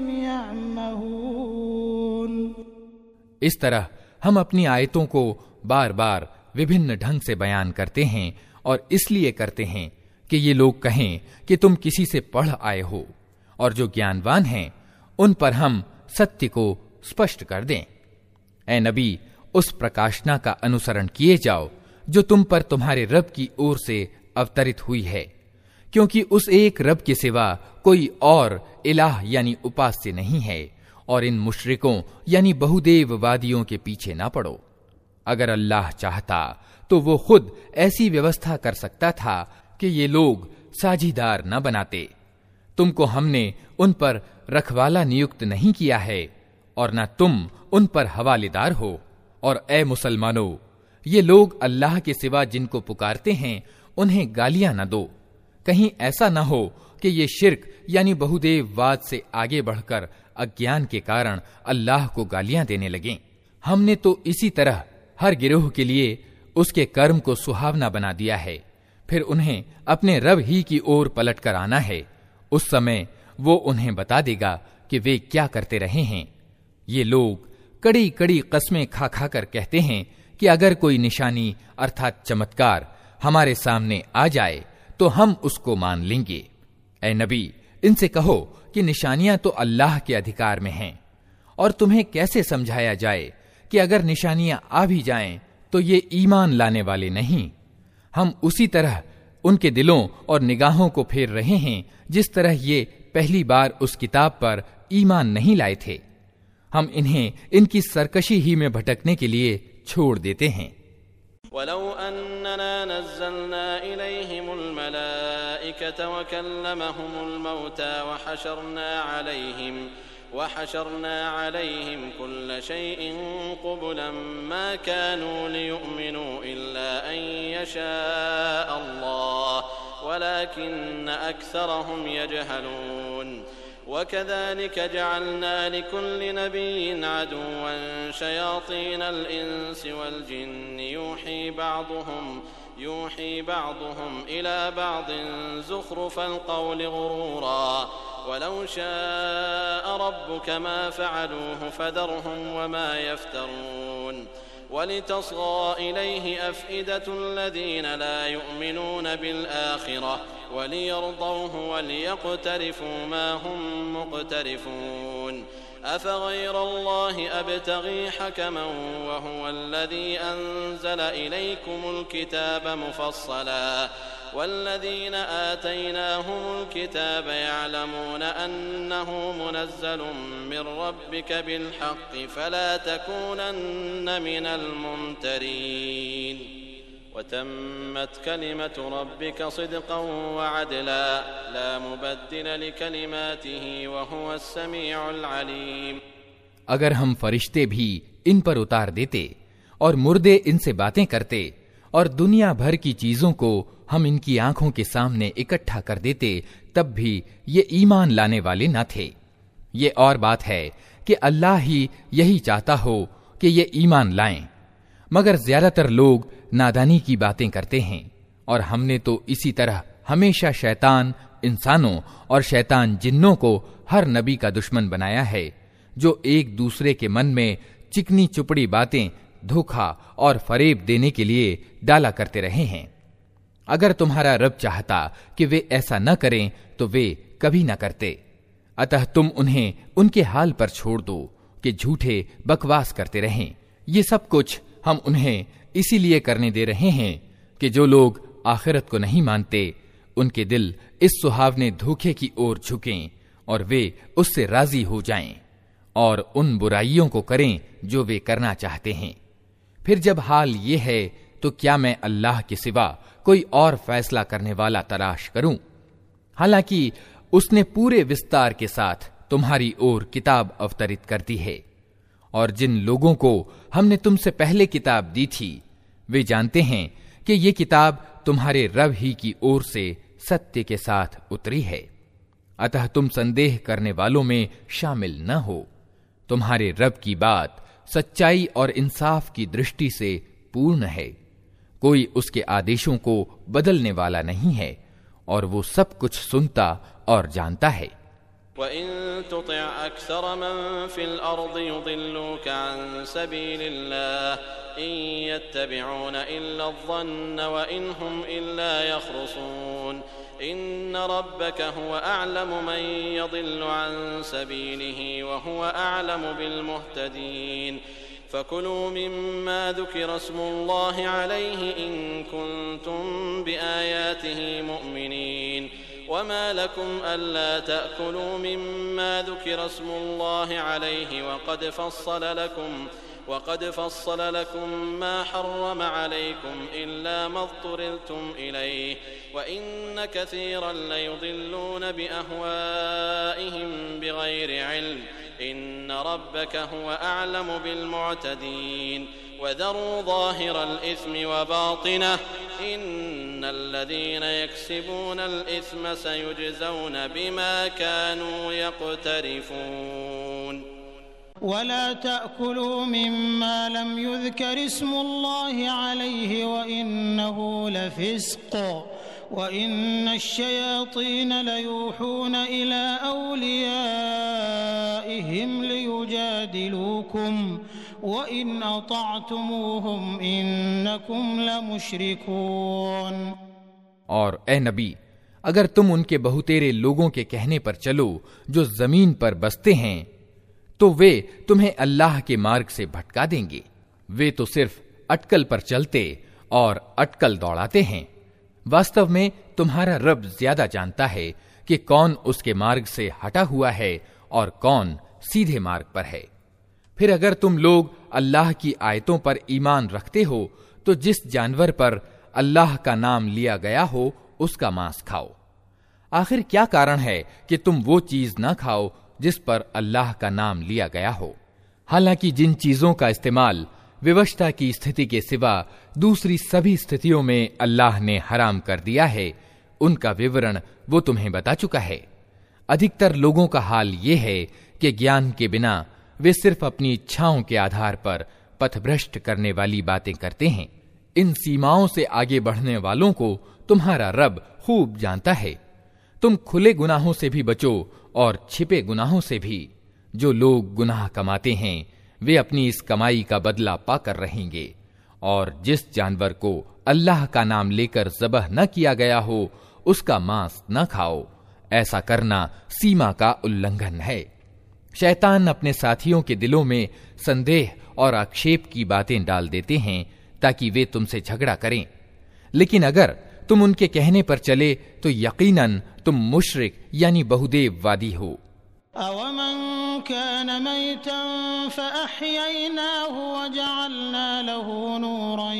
يعمهون। इस तरह हम अपनी आयतों को बार बार विभिन्न ढंग से बयान करते हैं, और इसलिए करते हैं कि ये लोग कहें कि तुम किसी से पढ़ आए हो, और जो ज्ञानवान हैं उन पर हम सत्य को स्पष्ट कर दें। ऐ नबी, उस प्रकाशना का अनुसरण किए जाओ जो तुम पर तुम्हारे रब की ओर से अवतरित हुई है, क्योंकि उस एक रब के सिवा कोई और इलाह यानी उपास्य नहीं है, और इन मुशरिकों यानी बहुदेववादियों के पीछे ना पड़ो। अगर अल्लाह चाहता तो वो खुद ऐसी व्यवस्था कर सकता था कि ये लोग साझीदार न बनाते। तुमको हमने उन पर रखवाला नियुक्त नहीं किया है, और न तुम उन पर हवालेदार हो। और ए मुसलमानों, ये लोग अल्लाह के सिवा जिनको पुकारते हैं उन्हें गालियां न दो। कहीं ऐसा न हो कि ये शिर्क यानी बहुदेववाद से आगे बढ़कर अज्ञान के कारण अल्लाह को गालियां देने लगें। हमने तो इसी तरह हर गिरोह के लिए उसके कर्म को सुहावना बना दिया है, फिर उन्हें अपने रब ही की ओर पलट कर आना है। उस समय वो उन्हें बता देगा कि वे क्या करते रहे हैं। ये लोग कड़ी कड़ी कस्में खा खा कर कहते हैं कि अगर कोई निशानी अर्थात चमत्कार हमारे सामने आ जाए तो हम उसको मान लेंगे। ऐ नबी, इनसे कहो कि निशानियां तो अल्लाह के अधिकार में हैं, और तुम्हें कैसे समझाया जाए कि अगर निशानियां आ भी जाएं तो ये ईमान लाने वाले नहीं। हम उसी तरह उनके दिलों और निगाहों को फेर रहे हैं जिस तरह ये पहली बार उस किताब पर ईमान नहीं लाए थे। हम इन्हें इनकी सरकशी ही में भटकने के लिए छोड़ देते हैं। वलौ अन्नना नज़्ज़लना इलैहिमुल मलाइकता वकल्लमहुमुल मौता वहशरना अलैहिम कुल्ल शैइन क़ुबुलन मा कानू लियुमिनू इल्ला अन यशा अल्लाह वलकिन अक्सरहुम यजहलून। वकज़ालिक जअलना लिकुल्लि नबिय्यिन अदुव्वन शयातीनल इंसि वल जिन्नि यूही बअदुहुम इला बअदिन ज़ुख़्रुफ़ल क़ौलि ग़ुरूरा वलौ शाअ रब्बुक मा फ़अलूहु फ़दरहुम वमा यफ़्तरून। वलितस्ग़ा इलैहि अफ़इदतुल्लज़ीन ला युअ्मिनून बिलआख़िरह वलियर्दौहु वलियक़्तरिफ़ू मा हुम मुक़्तरिफ़ून। अफ़ग़ैरल्लाहि अब्तग़ी हकमन वहुवल्लज़ी अंज़ल इलैकुमुल किताब मुफ़स्सला वल्लज़ीन आतैनाहुमुल किताब यअलमून अन्नहु मुनज़्ज़लुम मिर रब्बिक बिलहक़्क़ि फला तकूनन्न मिनल मुम्तरीन। वतम्मत कलिमतु रब्बिक सिद्क़न वअदला ला मुबद्दिल लिकलिमातिही वहुवस समीउल अलीम। अगर हम फरिश्ते भी इन पर उतार देते और मुर्दे इनसे बातें करते और दुनिया भर की चीजों को हम इनकी आंखों के सामने इकट्ठा कर देते, तब भी ये ईमान लाने वाले न थे। ये और बात है कि अल्लाह ही यही चाहता हो कि ये ईमान लाएं, मगर ज्यादातर लोग नादानी की बातें करते हैं। और हमने तो इसी तरह हमेशा शैतान इंसानों और शैतान जिन्नों को हर नबी का दुश्मन बनाया है, जो एक दूसरे के मन में चिकनी चुपड़ी बातें, धोखा और फरेब देने के लिए डाला करते रहे हैं। अगर तुम्हारा रब चाहता कि वे ऐसा न करें तो वे कभी न करते। अतः तुम उन्हें उनके हाल पर छोड़ दो कि झूठे बकवास करते रहें। ये सब कुछ हम उन्हें इसीलिए करने दे रहे हैं कि जो लोग आखिरत को नहीं मानते, उनके दिल इस सुहावने धोखे की ओर झुकें और वे उससे राजी हो जाएं और उन बुराइयों को करें जो वे करना चाहते हैं। फिर जब हाल ये है तो क्या मैं अल्लाह के सिवा कोई और फैसला करने वाला तलाश करूं? हालांकि उसने पूरे विस्तार के साथ तुम्हारी ओर किताब अवतरित कर दी है, और जिन लोगों को हमने तुमसे पहले किताब दी थी वे जानते हैं कि ये किताब तुम्हारे रब ही की ओर से सत्य के साथ उतरी है। अतः तुम संदेह करने वालों में शामिल न हो। तुम्हारे रब की बात सच्चाई और इंसाफ की दृष्टि से पूर्ण है। कोई उसके आदेशों को बदलने वाला नहीं है, और वो सब कुछ सुनता और जानता है। वइन तुति अक्सर मन फिल अर्दि युदिल्लूक अन सबीलिल्लाह इन यत्तबिऊन इल्ला ज़न्न व इन हुम इल्ला यख़रुसून इन्न रब्बक हुव अअलमु मन यदिल्लु अन सबीलिही व हुव अअलमु बिल मुहतदीन। फकुलू मिम्मा ज़ुकिरा स्मुल्लाहि अलैहि इन कुंतुम बिआयातिही मुअ्मिनीन। वमा लकुम अल्ला तअकुलू मिम्मा ज़ुकिरा स्मुल्लाहि अलैहि वक़द फ़स्सल लकुम मा हर्रम अलैकुम इल्ला मा ज़्तुरिरतुम इलैहि व इन्न कसीरन लयुदिल्लून बिअहवाइहिम बिग़ैरि इल्म इन्न रब्बक हुव अअलमु बिलमुअतदीन। वज़रू ज़ाहिरल इस्मि व बातिनह इन्नल्लज़ीन यक्सिबूनल इस्म सयुजज़ौन बिमा कानू यक़्तरिफून। वला तअकुलू मिम्मा लम युज़कर इस्मुल्लाहि अलैहि व इन्नहु लफ़िस्क़ व इन्नश्शयातीन लयूहून इला औलियाइहिम लियुजादिलूकुम व इन अताअतुमूहुम इन्नकुम लमुश्रिकून। और ए नबी, अगर तुम उनके बहुतेरे लोगों के कहने पर चलो जो जमीन पर बसते हैं, तो वे तुम्हें अल्लाह के मार्ग से भटका देंगे। वे तो सिर्फ अटकल पर चलते और अटकल दौड़ाते हैं। वास्तव में तुम्हारा रब ज्यादा जानता है कि कौन उसके मार्ग से हटा हुआ है और कौन सीधे मार्ग पर है। फिर अगर तुम लोग अल्लाह की आयतों पर ईमान रखते हो तो जिस जानवर पर अल्लाह का नाम लिया गया हो उसका मांस खाओ। आखिर क्या कारण है कि तुम वो चीज न खाओ जिस पर अल्लाह का नाम लिया गया हो? हालांकि जिन चीजों का इस्तेमाल विवशता की स्थिति के सिवा दूसरी सभी स्थितियों में अल्लाह ने हराम कर दिया है, उनका विवरण वो तुम्हें बता चुका है। अधिकतर लोगों का हाल ये है कि ज्ञान के बिना वे सिर्फ अपनी इच्छाओं के आधार पर पथभ्रष्ट करने वाली बातें करते हैं। इन सीमाओं से आगे बढ़ने वालों को तुम्हारा रब खूब जानता है। तुम खुले गुनाहों से भी बचो और छिपे गुनाहों से भी। जो लोग गुनाह कमाते हैं वे अपनी इस कमाई का बदला पाकर रहेंगे। और जिस जानवर को अल्लाह का नाम लेकर ज़बह न किया गया हो उसका मांस न खाओ। ऐसा करना सीमा का उल्लंघन है। शैतान अपने साथियों के दिलों में संदेह और आक्षेप की बातें डाल देते हैं ताकि वे तुमसे झगड़ा करें, लेकिन अगर तुम उनके कहने पर चले तो यकीनन तुम मुशरिक यानी बहुदेववादी हो। अवमन कान मैतन फअहयैनाहु वजअलना लहू नूरन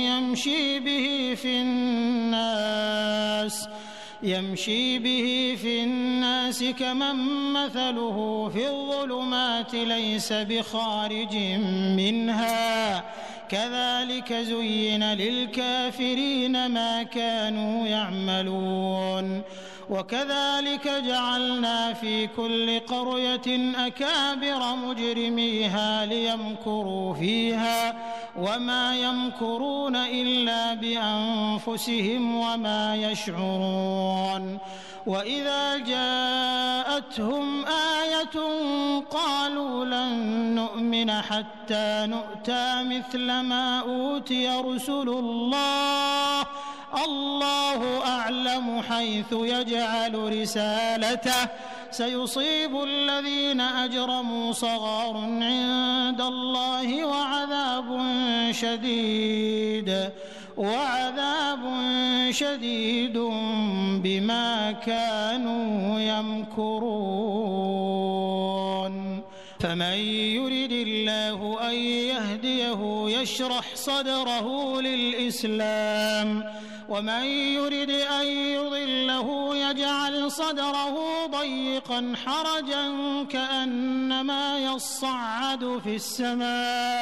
यमशी बिही फिन्नास कमन मसलुहु फिज़्ज़ुलुमाति लैस बिखारिजिन मिन्हा कज़ालिक ज़ुय्यिन लिलकाफ़िरीन मा कानू यअमलून वकज़ालिक जअलना फ़ी कुल्लि क़रयतिन अकाबिर मुजरिमीहा लियमकुरू फ़ीहा वमा यमकुरून इल्ला बिअन्फुसिहिम वमा यशዑरून वइज़ा जाअतहुम आयतुन क़ालू लन नु'मिन हत्ता नु'ता मिस्ल मा ऊतिय रुसुलुल्लाह अल्लाहु अअलमु हैसु यजअलु रिसालतह सयुसीबु अल्लज़ीना अजरमू सग़ारुन इंदल्लाहि वअज़ाबुन शदीदुन बिमा कानू यमकुरून फमन युरिदिल्लाहु अन यहदियहु यशरह सदरहु लिल-इस्लाम वमन युरिद अन युदिल्लहु यजअल सदरहु दय्यक़न हरजन कअन्नमा यस्सअदु फिस-समा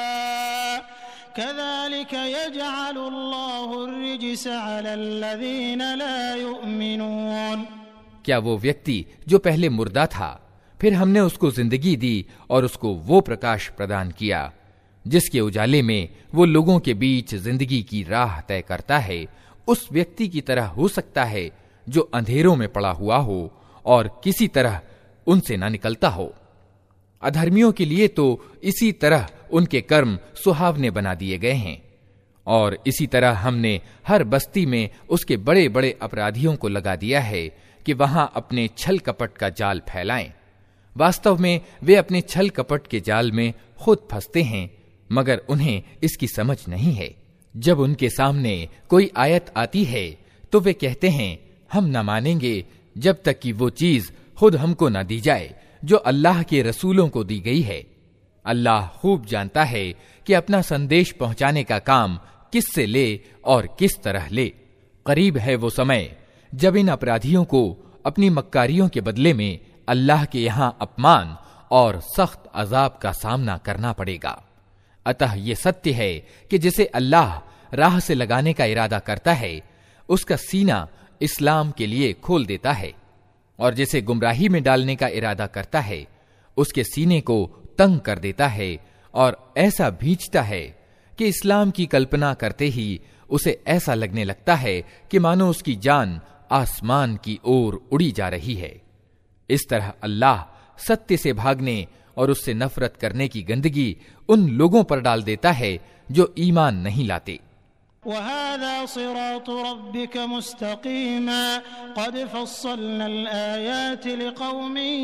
कज़ालिक यजअलुल्लाहु अर्रिजस अलल्लज़ीना ला युमिनून। क्या वो व्यक्ति जो पहले मुर्दा था फिर हमने उसको जिंदगी दी और उसको वो प्रकाश प्रदान किया जिसके उजाले में वो लोगों के बीच जिंदगी की राह तय करता है, उस व्यक्ति की तरह हो सकता है जो अंधेरों में पड़ा हुआ हो और किसी तरह उनसे न निकलता हो। अधर्मियों के लिए तो इसी तरह उनके कर्म सुहावने बना दिए गए हैं और इसी तरह हमने हर बस्ती में उसके बड़े बड़े अपराधियों को लगा दिया है कि वहां अपने छल कपट का जाल फैलाएं। वास्तव में वे अपने छल कपट के जाल में खुद फंसते हैं, मगर उन्हें इसकी समझ नहीं है। जब उनके सामने कोई आयत आती है तो वे कहते हैं हम न मानेंगे जब तक कि वो चीज खुद हमको न दी जाए जो अल्लाह के रसूलों को दी गई है। अल्लाह खूब जानता है कि अपना संदेश पहुंचाने का काम किससे ले और किस तरह ले। करीब है वो समय जब इन अपराधियों को अपनी मक्कारियों के बदले में अल्लाह के यहाँ अपमान और सख्त अजाब का सामना करना पड़ेगा। अतः ये सत्य है कि जिसे अल्लाह राह से लगाने का इरादा करता है उसका सीना इस्लाम के लिए खोल देता है, और जिसे गुमराही में डालने का इरादा करता है उसके सीने को तंग कर देता है और ऐसा भींचता है कि इस्लाम की कल्पना करते ही उसे ऐसा लगने लगता है कि मानो उसकी जान आसमान की ओर उड़ी जा रही है। इस तरह अल्लाह सत्य से भागने और उससे नफरत करने की गंदगी उन लोगों पर डाल देता है जो ईमान नहीं लाते। वहाज़ा सिरातु रब्बिका मुस्तक़ीमा क़द फ़स्सलनल आयाति लिक़ौमिन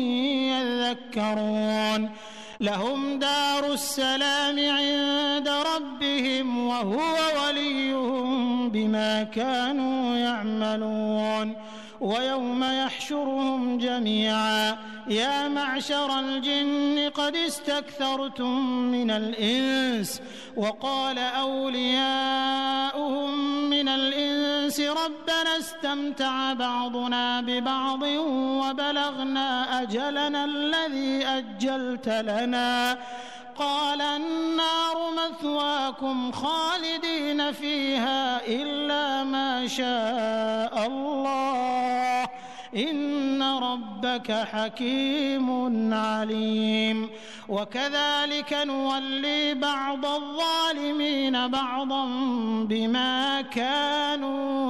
यज़क्करून लहुम दारुस्सलाम इंद रब्बिहिम व हुवा वलियुहुम बिमा कानू यअमलून वयौम यहशुरुहुम जमीअन या मअशरल जिन्न क़द इस्तक्थरतुम मिनल इंस वक़ाल औलियाउहुम मिनल इंस रब्बना इस्तमतअ बअदुना बिबअदिन वबलगना अजलना अल्लज़ी अज्जलत लना क़ाल अन्नारु मथवाकुम हुम खालिदीन फीहा इल्ला मा शाअ अल्लाह इन्न रब्बक हकीमुन अलीम वकज़ालिक नुवल्ली बअद-ज़ालिमीन बअदन बिमा कानू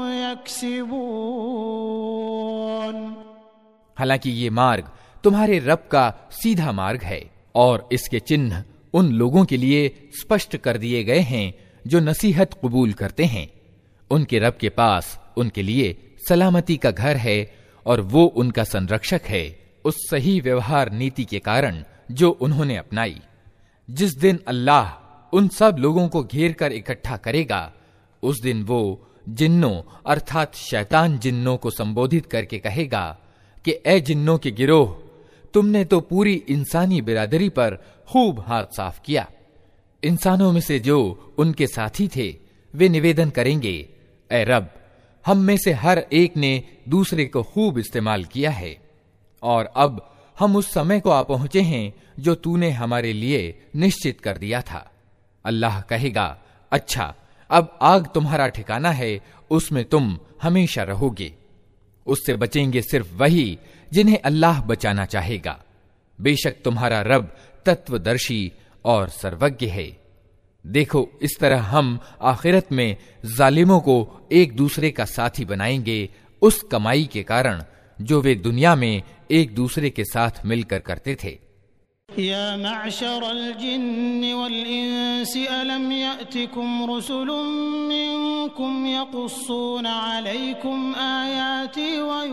यक्सिबून। हालांकि ये मार्ग तुम्हारे रब का सीधा मार्ग है और इसके चिन्ह उन लोगों के लिए स्पष्ट कर दिए गए हैं जो नसीहत कबूल करते हैं। उनके रब के पास उनके लिए सलामती का घर है और वो उनका संरक्षक है उस सही व्यवहार नीति के कारण जो उन्होंने अपनाई। जिस दिन अल्लाह उन सब लोगों को घेर कर इकट्ठा करेगा उस दिन वो जिन्नों अर्थात शैतान जिन्नों को संबोधित करके कहेगा कि ए जिन्नों के गिरोह, तुमने तो पूरी इंसानी बिरादरी पर खूब हाथ साफ किया। इंसानों में से जो उनके साथी थे वे निवेदन करेंगे, ए रब, हम में से हर एक ने दूसरे को खूब इस्तेमाल किया है और अब हम उस समय को आ पहुंचे हैं जो तूने हमारे लिए निश्चित कर दिया था। अल्लाह कहेगा, अच्छा, अब आग तुम्हारा ठिकाना है, उसमें तुम हमेशा रहोगे। उससे बचेंगे सिर्फ वही जिन्हें अल्लाह बचाना चाहेगा। बेशक तुम्हारा रब तत्वदर्शी और सर्वज्ञ है। देखो, इस तरह हम आखिरत में जालिमों को एक दूसरे का साथी बनाएंगे उस कमाई के कारण जो वे दुनिया में एक दूसरे के साथ मिलकर करते थे। या मअशरल जिन्नि वल इंसि अलम यअतिकुम रुसुलुम मिनकुम यक़ुस्सूना अलैकुम आयाति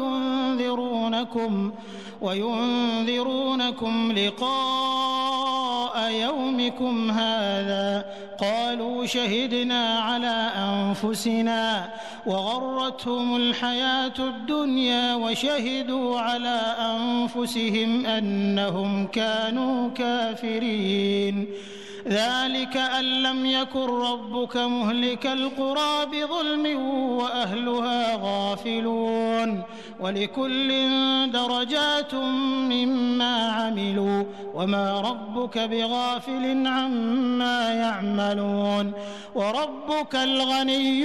वयुन्ज़िरूनकुम लिक़ाअ यौमिकुम हाज़ा क़ालू शहिदना अला अन्फुसिना वग़र्रतहुमुल हयातुद दुन्या वशहिदू अला अन्फुसिहिम अन्नहुम कानू काफिरीन ذلك أن لم يكن ربك مهلك القرى بظلم وأهلها غافلون ولكل درجات مما عملوا وما ربك بغافل عما يعملون وربك الغني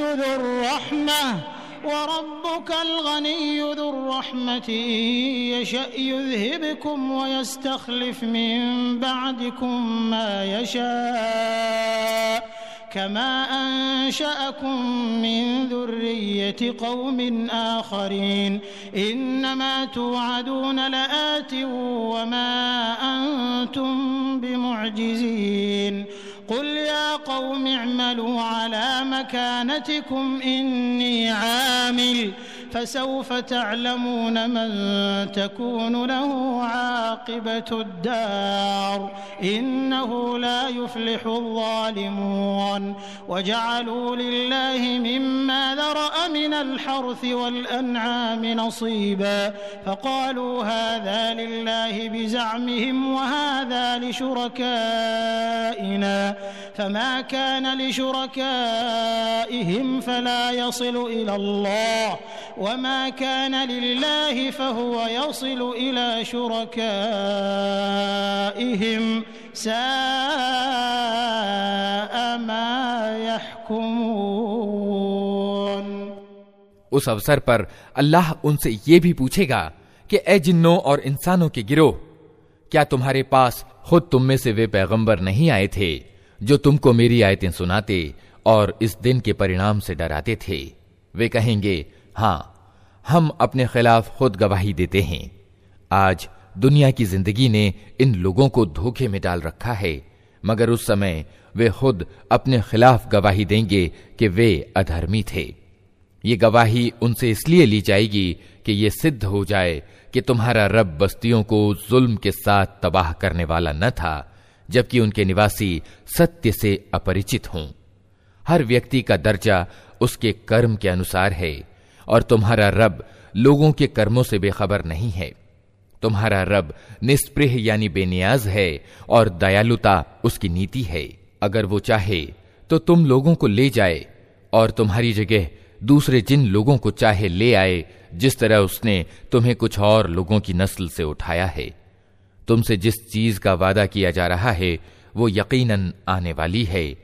ذو الرحمة إن يشأ يذهبكم ويستخلف من بعدكم ما يشاء كما أنشأكم من ذرية قوم آخرين إنما توعدون لآت وما أنتم بمعجزين قل يا قوم اعملوا على مكانتكم إني عامل فسوف تعلمون من تكون له عاقبة الدار إنه لا يفلح الظالمون وجعلوا لله مما ذرأ من الحرث والأنعام نصيبا فقالوا هذا لله بزعمهم وهذا لشركائنا فما كان لشركائهم فلا يصل إلى الله وما كان لله فهو يصل إلى شركائهم ساء ما يحكمون। उस अवसर पर अल्लाह उनसे ये भी पूछेगा कि ए जिन्नों और इंसानों के गिरोह, क्या तुम्हारे पास खुद तुम में से वे पैगंबर नहीं आए थे जो तुमको मेरी आयतें सुनाते और इस दिन के परिणाम से डराते थे? वे कहेंगे, हाँ, हम अपने खिलाफ खुद गवाही देते हैं। आज दुनिया की जिंदगी ने इन लोगों को धोखे में डाल रखा है, मगर उस समय वे खुद अपने खिलाफ गवाही देंगे कि वे अधर्मी थे। ये गवाही उनसे इसलिए ली जाएगी कि ये सिद्ध हो जाए कि तुम्हारा रब बस्तियों को जुल्म के साथ तबाह करने वाला न था, जबकि उनके निवासी सत्य से अपरिचित हों। हर व्यक्ति का दर्जा उसके कर्म के अनुसार है और तुम्हारा रब लोगों के कर्मों से बेखबर नहीं है। तुम्हारा रब निस्पृह यानी बेनियाज है और दयालुता उसकी नीति है। अगर वो चाहे तो तुम लोगों को ले जाए और तुम्हारी जगह दूसरे जिन लोगों को चाहे ले आए, जिस तरह उसने तुम्हें कुछ और लोगों की नस्ल से उठाया है। तुमसे जिस चीज का वादा किया जा रहा है वो यकीनन आने वाली है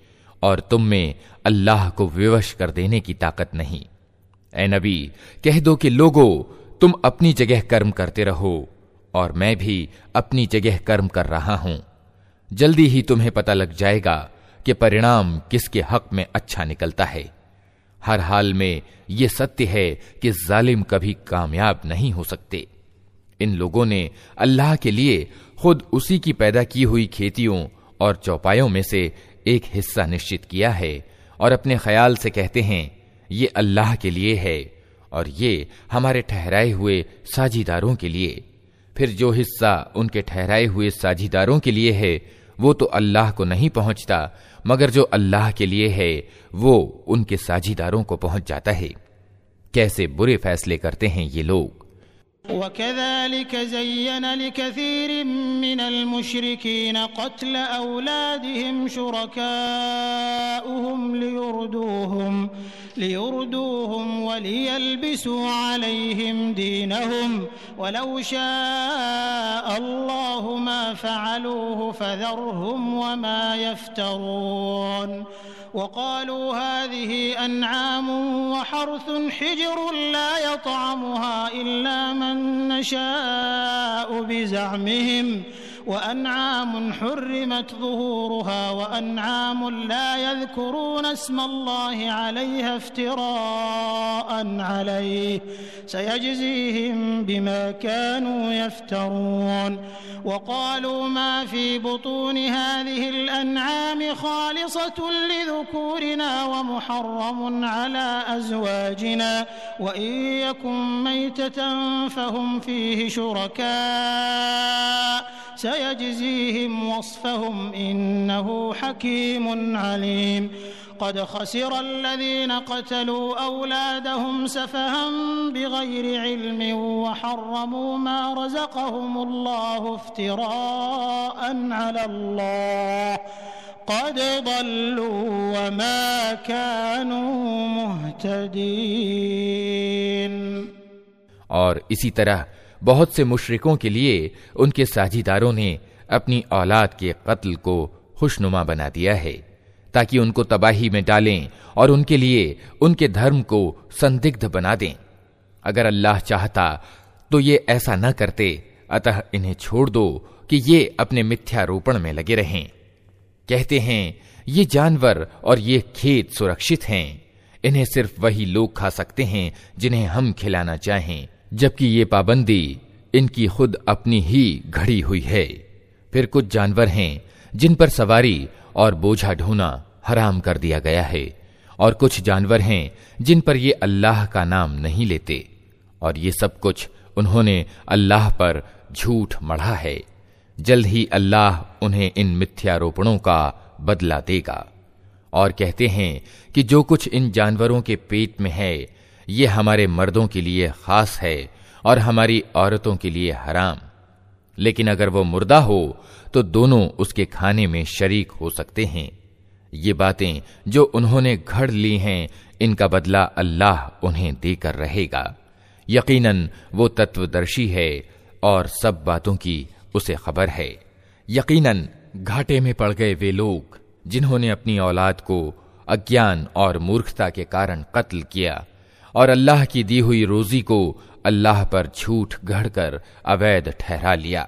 और तुम में अल्लाह को विवश कर देने की ताकत नहीं। ए नबी, कह दो कि लोगो, तुम अपनी जगह कर्म करते रहो और मैं भी अपनी जगह कर्म कर रहा हूं। जल्दी ही तुम्हें पता लग जाएगा कि परिणाम किसके हक में अच्छा निकलता है। हर हाल में यह सत्य है कि जालिम कभी कामयाब नहीं हो सकते। इन लोगों ने अल्लाह के लिए खुद उसी की पैदा की हुई खेतियों और चौपायों में से एक हिस्सा निश्चित किया है और अपने ख्याल से कहते हैं ये अल्लाह के लिए है और ये हमारे ठहराए हुए साझीदारों के लिए। फिर जो हिस्सा उनके ठहराए हुए साझीदारों के लिए है वो तो अल्लाह को नहीं पहुंचता, मगर जो अल्लाह के लिए है वो उनके साझीदारों को पहुंच जाता है। कैसे बुरे फैसले करते हैं ये लोग। वकज़ालिक ज़य्यन लिकसीरिन मिनल मुशरिकीन क़त्ल औलादिहिम शुरकाउहुम लियुरदूहुम वलियल्बिसू अलैहिम दीनहुम वलौ शाअ अल्लाहु मा फ़अलूहु फ़ज़रहुम वमा यफ़्तरून वक़ालू हाज़िही अन्आम वहर्थ हिज्र ला यतअमुहा इल्ला मन नशाअ बिज़अमिहिम वअनआम हुर्रिमत ज़ुहूरुहा वअनआम ला यज़कुरून अस्मल्लाहि अलैहा इफ्तिराअन अलैहि सयजज़ीहिम बिमा कानू यफ्तरून वक़ालू मा फ़ी बुतूनि हाज़िहिल अन्आम ख़ालिसतुन लिज़ुकूरिना वमुहर्रमुन अला अज़वाजिना वइन यकुन मैततन फ़हुम फ़ीहि शुरका सयजज़ीहिम वस्फ़हुम इन्नहु हकीमुन अलीम क़द खसिर अल्लज़ीन क़तलू औलादहुम सफ़हन बिग़ैरि इल्मिन वहर्रमू मा रज़क़हुमुल्लाहु इफ्तिराअन अलल्लाह क़द ضल्लू वमा कानू मुहतदीन। और इसी तरह बहुत से मुशरिकों के लिए उनके साझीदारों ने अपनी औलाद के कत्ल को खुशनुमा बना दिया है ताकि उनको तबाही में डालें और उनके लिए उनके धर्म को संदिग्ध बना दें। अगर अल्लाह चाहता तो ये ऐसा न करते, अतः इन्हें छोड़ दो कि ये अपने मिथ्यारोपण में लगे रहें। कहते हैं ये जानवर और ये खेत सुरक्षित हैं, इन्हें सिर्फ वही लोग खा सकते हैं जिन्हें हम खिलाना चाहें, जबकि ये पाबंदी इनकी खुद अपनी ही घड़ी हुई है। फिर कुछ जानवर हैं जिन पर सवारी और बोझा ढोना हराम कर दिया गया है, और कुछ जानवर हैं जिन पर ये अल्लाह का नाम नहीं लेते, और ये सब कुछ उन्होंने अल्लाह पर झूठ मढ़ा है। जल्द ही अल्लाह उन्हें इन मिथ्यारोपणों का बदला देगा। और कहते हैं कि जो कुछ इन जानवरों के पेट में है ये हमारे मर्दों के लिए खास है और हमारी औरतों के लिए हराम, लेकिन अगर वो मुर्दा हो तो दोनों उसके खाने में शरीक हो सकते हैं। ये बातें जो उन्होंने घड़ ली हैं, इनका बदला अल्लाह उन्हें देकर रहेगा। यकीनन वो तत्वदर्शी है और सब बातों की उसे खबर है। यकीनन घाटे में पड़ गए वे लोग जिन्होंने अपनी औलाद को अज्ञान और मूर्खता के कारण कत्ल किया और अल्लाह की दी हुई रोजी को अल्लाह पर झूठ गढ़कर अवैध ठहरा लिया।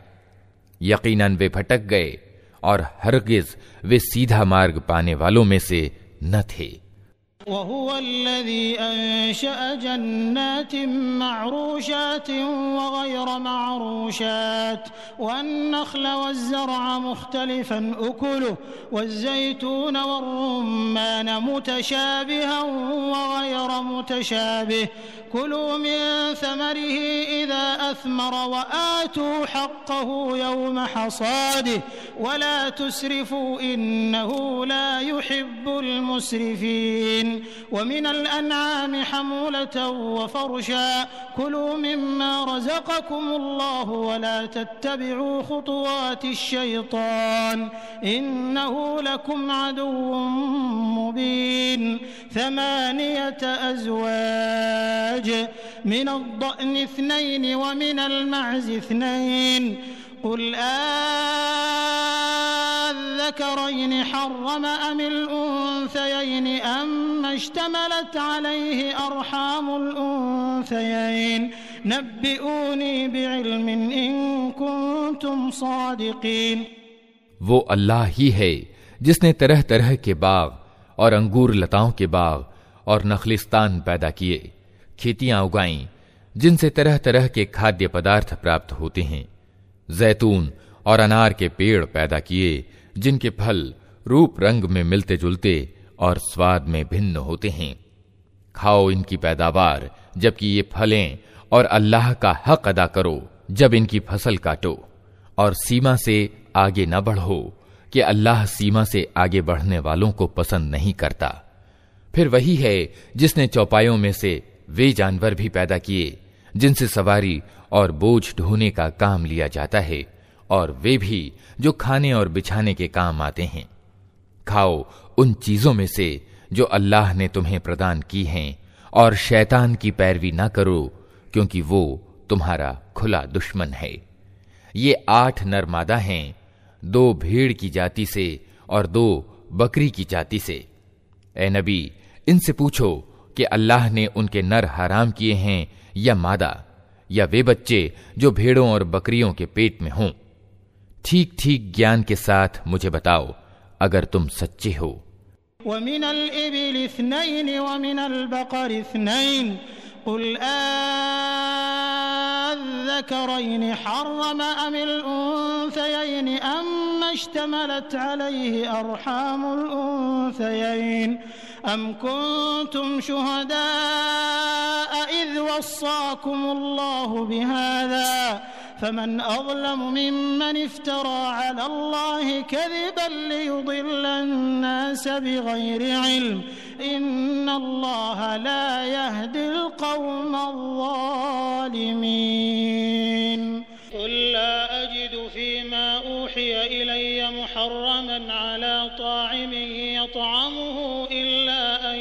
यकीनन वे भटक गए और हरगिज वे सीधा मार्ग पाने वालों में से न थे। वहुवल्लज़ी अंशअ जन्नातिन मअरूशातिन वग़ैर मअरूशात वन्नख़्ल वज़्ज़रअ मुख़्तलिफ़न उकुलुहु वज़्ज़ैतून वर्रुम्मान मुतशाबिहन वग़ैर मुतशाबिह कुलू मिन समरिही इज़ा अथमर वआतू हक़्क़हु यौम हसादिह वला तुस्रिफू इन्नहु ला युहिब्बुल मुस्रिफीन वमिन अल-अनआम हमूलतन वफ़रशा कुलू मिम्मा रज़क़कुमुल्लाहु वला तत्तबिऊ खुतुवातिश-शैतान इन्नहु लकुम अदुव्वुन मुबीन। थमानियत अज़वाज मिन अद-दअनि इस्नैन वमिन अल-मअज़ि इस्नैन कुल अज़्ज़करैन हर्रम अमिल उन्सयैन अम्मा इश्तमलत अलैहि अर्हामुल उन्सयैन नब्बिऊनी बिइल्मिन इन कुंतुम सादिकीन। वो अल्लाह ही है जिसने तरह तरह के बाग और अंगूर लताओं के बाग और नखलिस्तान पैदा किए, खेतियां उगाईं जिनसे तरह तरह के खाद्य पदार्थ प्राप्त होते हैं, जैतून और अनार के पेड़ पैदा किए जिनके फल रूप रंग में मिलते जुलते और स्वाद में भिन्न होते हैं। खाओ इनकी पैदावार जबकि ये फलें और अल्लाह का हक अदा करो जब इनकी फसल काटो, और सीमा से आगे न बढ़ो कि अल्लाह सीमा से आगे बढ़ने वालों को पसंद नहीं करता। फिर वही है जिसने चौपायों में से वे जानवर भी पैदा किए जिनसे सवारी और बोझ ढोने का काम लिया जाता है, और वे भी जो खाने और बिछाने के काम आते हैं। खाओ उन चीजों में से जो अल्लाह ने तुम्हें प्रदान की हैं, और शैतान की पैरवी न करो क्योंकि वो तुम्हारा खुला दुश्मन है। ये 8 नर मादा हैं, 2 भेड़ की जाति से और 2 बकरी की जाति से। ए नबी, इनसे पूछो कि अल्लाह ने उनके नर हराम किए हैं या मादा, या वे बच्चे जो भेड़ों और बकरियों के पेट में हों। ठीक ठीक ज्ञान के साथ मुझे बताओ अगर तुम सच्चे हो। वमिनल इबिल इस्नैन वमिनल बकर इस्नैन कुल अज़्ज़करैन हर्रम अमिल उन्सयैन अम्मा इश्तमलत अलैहि अर्हामुल उन्सयैन अम कुंतुम शुहदाअ इज़ वस्साकुमुल्लाहु बिहाज़ा फमन अज़लमु मिम्मन इफ्तरा अलल्लाहि कज़िबन लियुदिल्ल अन्नास बिग़ैरि इल्म इन्नल्लाह ला यहदिल क़ौम अज़्ज़ालिमीन। क़ुल ला अजिदु फ़ीमा ऊहिय इलय्य मुहर्रमन अला ता'imin यत'अमुहु इल्ला अन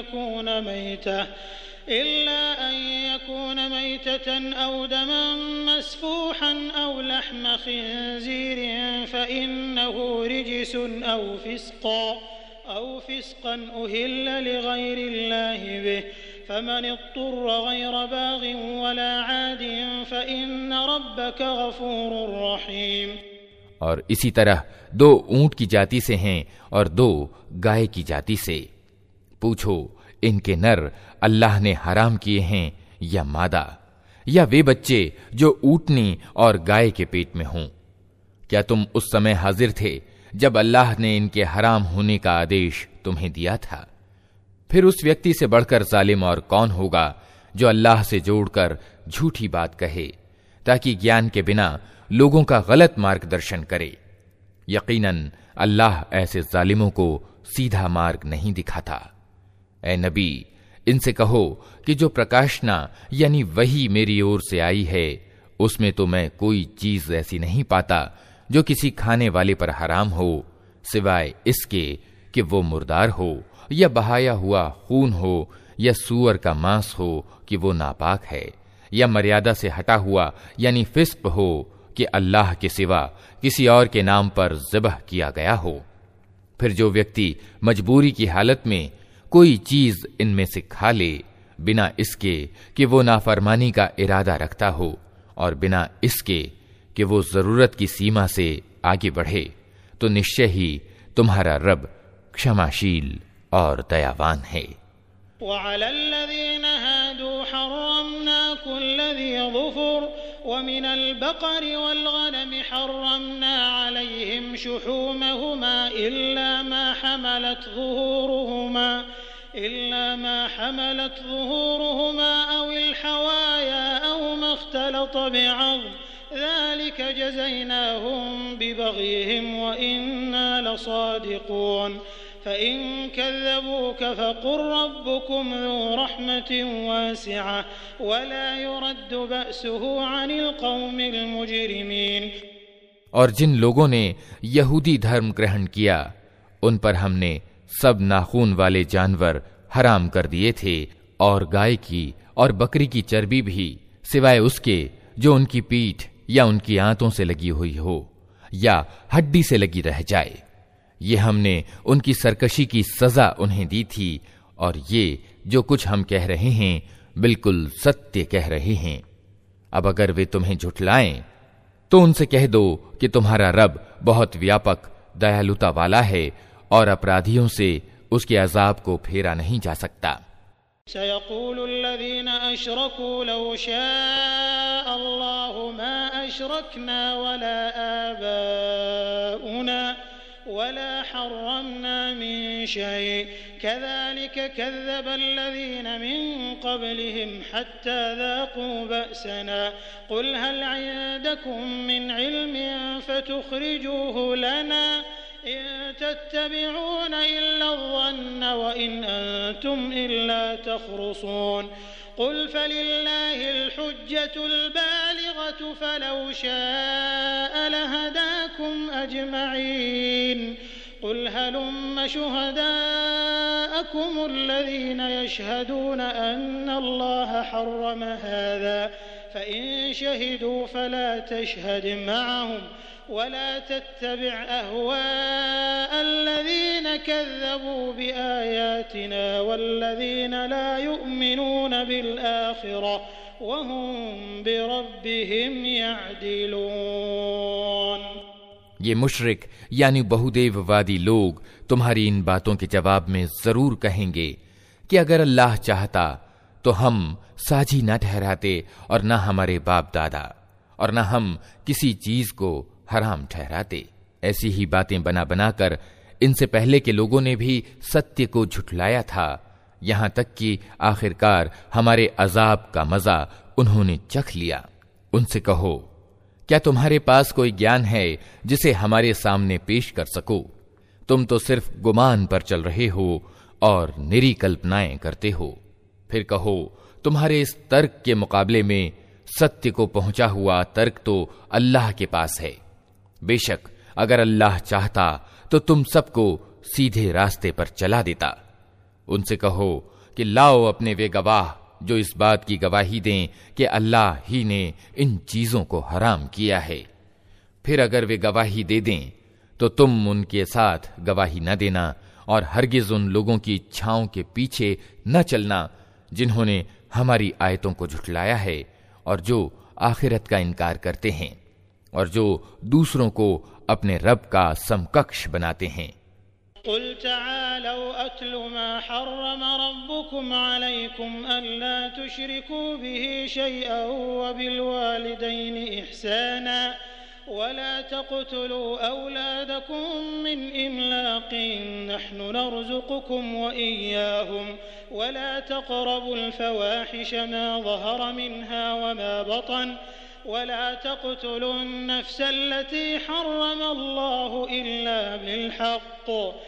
यकून मैततन औ दमन मस्फूहन औ लहम खिंज़ीर फ़इन्नहु रिजसुन औ फ़िस्क़न उहिल्ल लिग़ैरिल्लाहि बिहि फमन इत्तुर्र ग़ैर बाग़िन वला आदिन फ़इन्न रब्बक गफ़ूरुर रहीम। और इसी तरह 2 ऊंट की जाति से हैं और 2 गाय की जाति से। पूछो इनके नर अल्लाह ने हराम किए हैं या मादा, या वे बच्चे जो ऊँटनी और गाय के पेट में हों। क्या तुम उस समय हाजिर थे जब अल्लाह ने इनके हराम होने का आदेश तुम्हें दिया था? फिर उस व्यक्ति से बढ़कर जालिम और कौन होगा जो अल्लाह से जोड़कर झूठी बात कहे ताकि ज्ञान के बिना लोगों का गलत मार्गदर्शन करे। यकीनन अल्लाह ऐसे जालिमों को सीधा मार्ग नहीं दिखाता। ए नबी, इनसे कहो कि जो प्रकाशना यानी वही मेरी ओर से आई है उसमें तो मैं कोई चीज ऐसी नहीं पाता जो किसी खाने वाले पर हराम हो, सिवाय इसके कि वो मुर्दार हो या बहाया हुआ खून हो या सूअर का मांस हो कि वो नापाक है, या मर्यादा से हटा हुआ यानी फिस्क हो कि अल्लाह के सिवा किसी और के नाम पर ज़िबह किया गया हो। फिर जो व्यक्ति मजबूरी की हालत में कोई चीज इनमें से खा ले बिना इसके कि वो नाफरमानी का इरादा रखता हो और बिना इसके कि वो जरूरत की सीमा से आगे बढ़े, तो निश्चय ही तुम्हारा रब क्षमाशील और दयावान है। वअलल्लज़ीना हादू हर्रमना कुल्ल ज़ी ज़ुफ़ुर वमिनल बक़रि वल ग़नमि हर्रमना अलैहिम शुहूमहुमा इल्ला मा हमलत ज़ुहूरुहुमा अविल हवाया औ मा इख्तलत बि'अज़्म ज़ालिका जज़यनाहुम बिबग़यिहिम व इन्ना लसादिक़ून फ़इन कज़्ज़बूक फ़क़ुल रब्बुकुम ज़ू रहमतिन वासिअह वला युरद्दु बअसुहु अनिल क़ौमिल मुजरिमीन। और जिन लोगों ने यहूदी धर्म ग्रहण किया उन पर हमने सब नाखून वाले जानवर हराम कर दिए थे, और गाय की और बकरी की चर्बी भी सिवाय उसके जो उनकी पीठ या उनकी आंतों से लगी हुई हो या हड्डी से लगी रह जाए। ये हमने उनकी सरकशी की सजा उन्हें दी थी, और ये जो कुछ हम कह रहे हैं बिल्कुल सत्य कह रहे हैं। अब अगर वे तुम्हें झुठलाएं तो उनसे कह दो कि तुम्हारा रब बहुत व्यापक दयालुता वाला है और अपराधियों से उसके अजाब को फेरा नहीं जा सकता। सयक़ूलुल्लज़ीना अशरकू लौ शाअ अल्लाहु मा अशरकना वला आबाउना वला हर्रमना मिन शै कज़ालिक कज़्ज़बल्लज़ीना मिन क़ब्लिहिम हत्ता ज़ाक़ू बअसना क़ुल हल इंदकुम मिन इल्मिन फतुख़रिजूहु लना इन तत्तबिऊन इल्ला ज़न्न व इन अंतुम इल्ला तख़रुसून क़ुल फ़लिल्लाहिल हुज्जतुल बालिग़तु फ़लौ शाअ लहदाकुम अजमईन क़ुल हलुम्म शुहदाअकुम अल्लज़ीना यशहदून अन्न अल्लाह हर्रम हाज़ा फ़इन शहिदू फ़ला तशहद मअहुम वला तत्तबिअ अहवाअ अल्लज़ीन कज़्ज़बू बिआयातिना वल्लज़ीना ला युमिनून बिलआखिरह वहुम बिरब्बिहिम यअदिलून। ये मुशरिक यानी बहुदेववादी लोग तुम्हारी इन बातों के जवाब में जरूर कहेंगे कि अगर अल्लाह चाहता तो हम साझी न ठहराते और न हमारे बाप दादा और न हम किसी चीज को हराम ठहराते। ऐसी ही बातें बना बनाकर इनसे पहले के लोगों ने भी सत्य को झुठलाया था, यहां तक कि आखिरकार हमारे अजाब का मजा उन्होंने चख लिया। उनसे कहो, क्या तुम्हारे पास कोई ज्ञान है जिसे हमारे सामने पेश कर सको? तुम तो सिर्फ गुमान पर चल रहे हो और निरी कल्पनाएं करते हो। फिर कहो, तुम्हारे इस तर्क के मुकाबले में सत्य को पहुंचा हुआ तर्क तो अल्लाह के पास है। बेशक अगर अल्लाह चाहता तो तुम सबको सीधे रास्ते पर चला देता। उनसे कहो कि लाओ अपने वे गवाह जो इस बात की गवाही दें कि अल्लाह ही ने इन चीजों को हराम किया है। फिर अगर वे गवाही दे दें तो तुम उनके साथ गवाही न देना और हरगिज उन लोगों की इच्छाओं के पीछे न चलना जिन्होंने हमारी आयतों को झुठलाया है और जो आखिरत का इनकार करते हैं और जो दूसरों को अपने रब का समकक्ष बनाते हैं। क़ुल तआलौ अत्लु मा हर्रम रब्बुकुम अलैकुम अल्ला तुश्रिकू बिही शैअन व बिल वालिदैनि इहसाना वला तक़्तुलू औलादकुम मिन इम्लाक़िन नहनु नरज़ुक़ुकुम व इय्याहुम वला तक़रबुल फ़वाहिश मा ज़हर मिन्हा व मा बतन वला तक़्तुलुन नफ्स अल्लती हर्रम अल्लाहु इल्ला बिलहक़्क़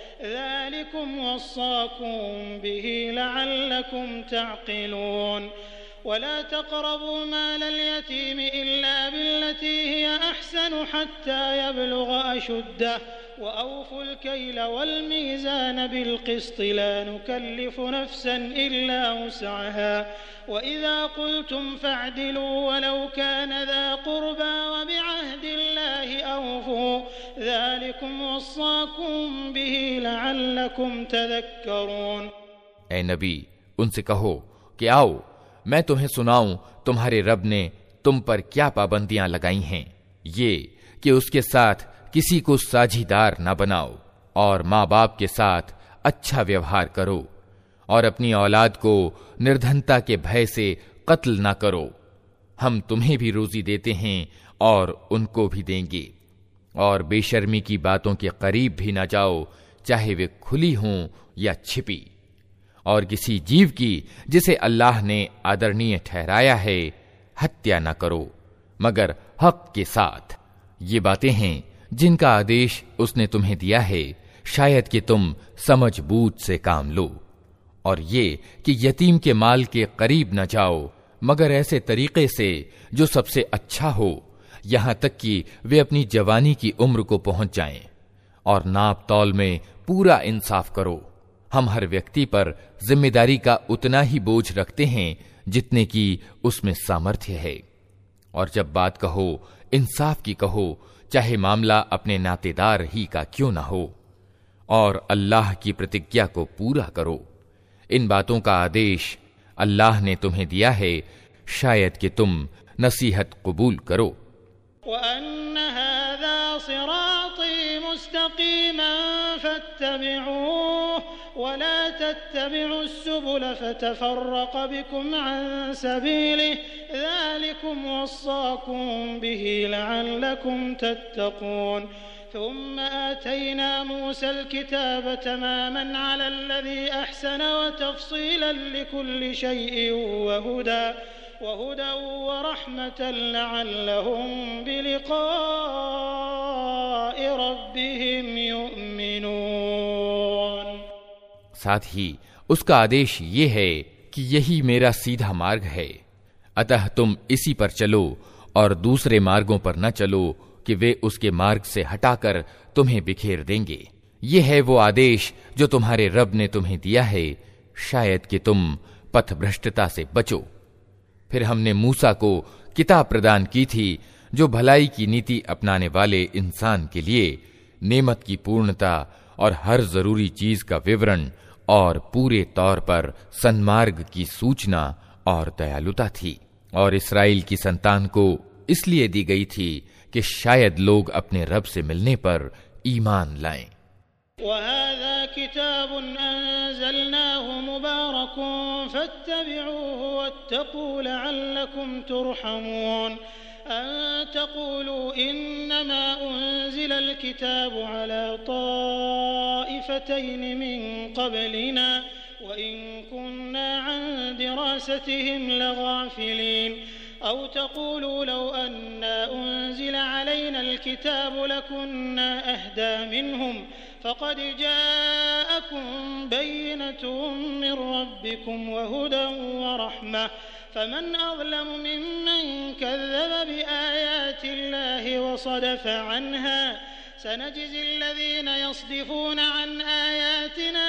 ज़ालिकुम वस्साकुम बिही लअल्लकुम तअक़िलून वला तक़रबू मालल यतीम इल्ला बिल्लती हिय अहसन हत्ता यबलुग अशुद्दह व औफुल कैल वल मीज़ान बिलक़िस्त ला नुकल्लिफु नफ्सन इल्ला वुस्अहा व इज़ा क़ुल्तुम फ़अदिलू वलौ कान ज़ा क़ुर्बा व बिअहदिल्लाहि औफ़ू ज़ालिकुम वस्साकुम बिही लअल्लकुम तज़क्करून। ऐ नबी, उनसे कहो कि आओ मैं तुम्हें सुनाऊं तुम्हारे रब ने तुम पर क्या पाबंदियां लगाई हैं। ये कि उसके साथ किसी को साझीदार न बनाओ और माँ बाप के साथ अच्छा व्यवहार करो और अपनी औलाद को निर्धनता के भय से कत्ल न करो। हम तुम्हें भी रोजी देते हैं और उनको भी देंगे। और बेशर्मी की बातों के करीब भी न जाओ, चाहे वे खुली हों या छिपी। और किसी जीव की जिसे अल्लाह ने आदरणीय ठहराया है हत्या न करो मगर हक के साथ। ये बातें हैं जिनका आदेश उसने तुम्हें दिया है, शायद कि तुम समझ बूझ से काम लो। और ये कि यतीम के माल के करीब न जाओ मगर ऐसे तरीके से जो सबसे अच्छा हो, यहां तक कि वे अपनी जवानी की उम्र को पहुंच जाएं। और नाप तौल में पूरा इंसाफ करो। हम हर व्यक्ति पर जिम्मेदारी का उतना ही बोझ रखते हैं जितने की उसमें सामर्थ्य है। और जब बात कहो इंसाफ की कहो, चाहे मामला अपने नातेदार ही का क्यों ना हो। और अल्लाह की प्रतिज्ञा को पूरा करो। इन बातों का आदेश अल्लाह ने तुम्हें दिया है, शायद कि तुम नसीहत कबूल करो। वअन्न हाज़ा सिराती मुस्तक़ीमन फत्तबिऊहु वला तत्तबिउस्सुबुल फतफ़र्रक़ बिकुम अन सबीलिहि ज़ालिकुम वस्साकुम बिही लअल्लकुम तत्तक़ून। ثم آتينا موسى الكتاب تماما على الذي أحسن وتفصيلا لكل شيء وهدى ورحمة لعلهم بلقاء ربهم يؤمنون। साथ ही उसका आदेश ये है कि यही मेरा सीधा मार्ग है, अतः तुम इसी पर चलो और दूसरे मार्गों पर न चलो कि वे उसके मार्ग से हटाकर तुम्हें बिखेर देंगे। ये है वो आदेश जो तुम्हारे रब ने तुम्हें दिया है, शायद कि तुम पथभ्रष्टता से बचो। फिर हमने मूसा को किताब प्रदान की थी जो भलाई की नीति अपनाने वाले इंसान के लिए नेमत की पूर्णता और हर जरूरी चीज का विवरण और पूरे तौर पर सन्मार्ग की सूचना और दयालुता थी। और इस्राएल की संतान को इसलिए दी गई थी कि शायद लोग अपने रब से मिलने पर ईमान लाएं। वहाज़ा किताबुन अंज़लनाहु मुबारकुन फत्तबिऊहु वत्तक़ू लअल्लकुम तुरहमून। अन तक़ूलू इन्नमा उन्ज़िलल किताबु अला ताइफ़तैन मिन क़ब्लिना व इन कुन्ना अन दिरासतिहिम लगाफ़िलीन। औ तक़ूलू लौ अन्ना उन्ज़िल अलैनल किताबु लकुन्ना अहदा मिनहुम फ़क़द जाअकुम बय्यिनतुम मिन रब्बिकुम वहुदन वरहमह फ़मन अज़लमु मिम्मन कज़्ज़ब बिआयातिल्लाहि वसदफ़ अन्हा सनजज़िल्लज़ीन यस्दिफ़ून अन आयातिना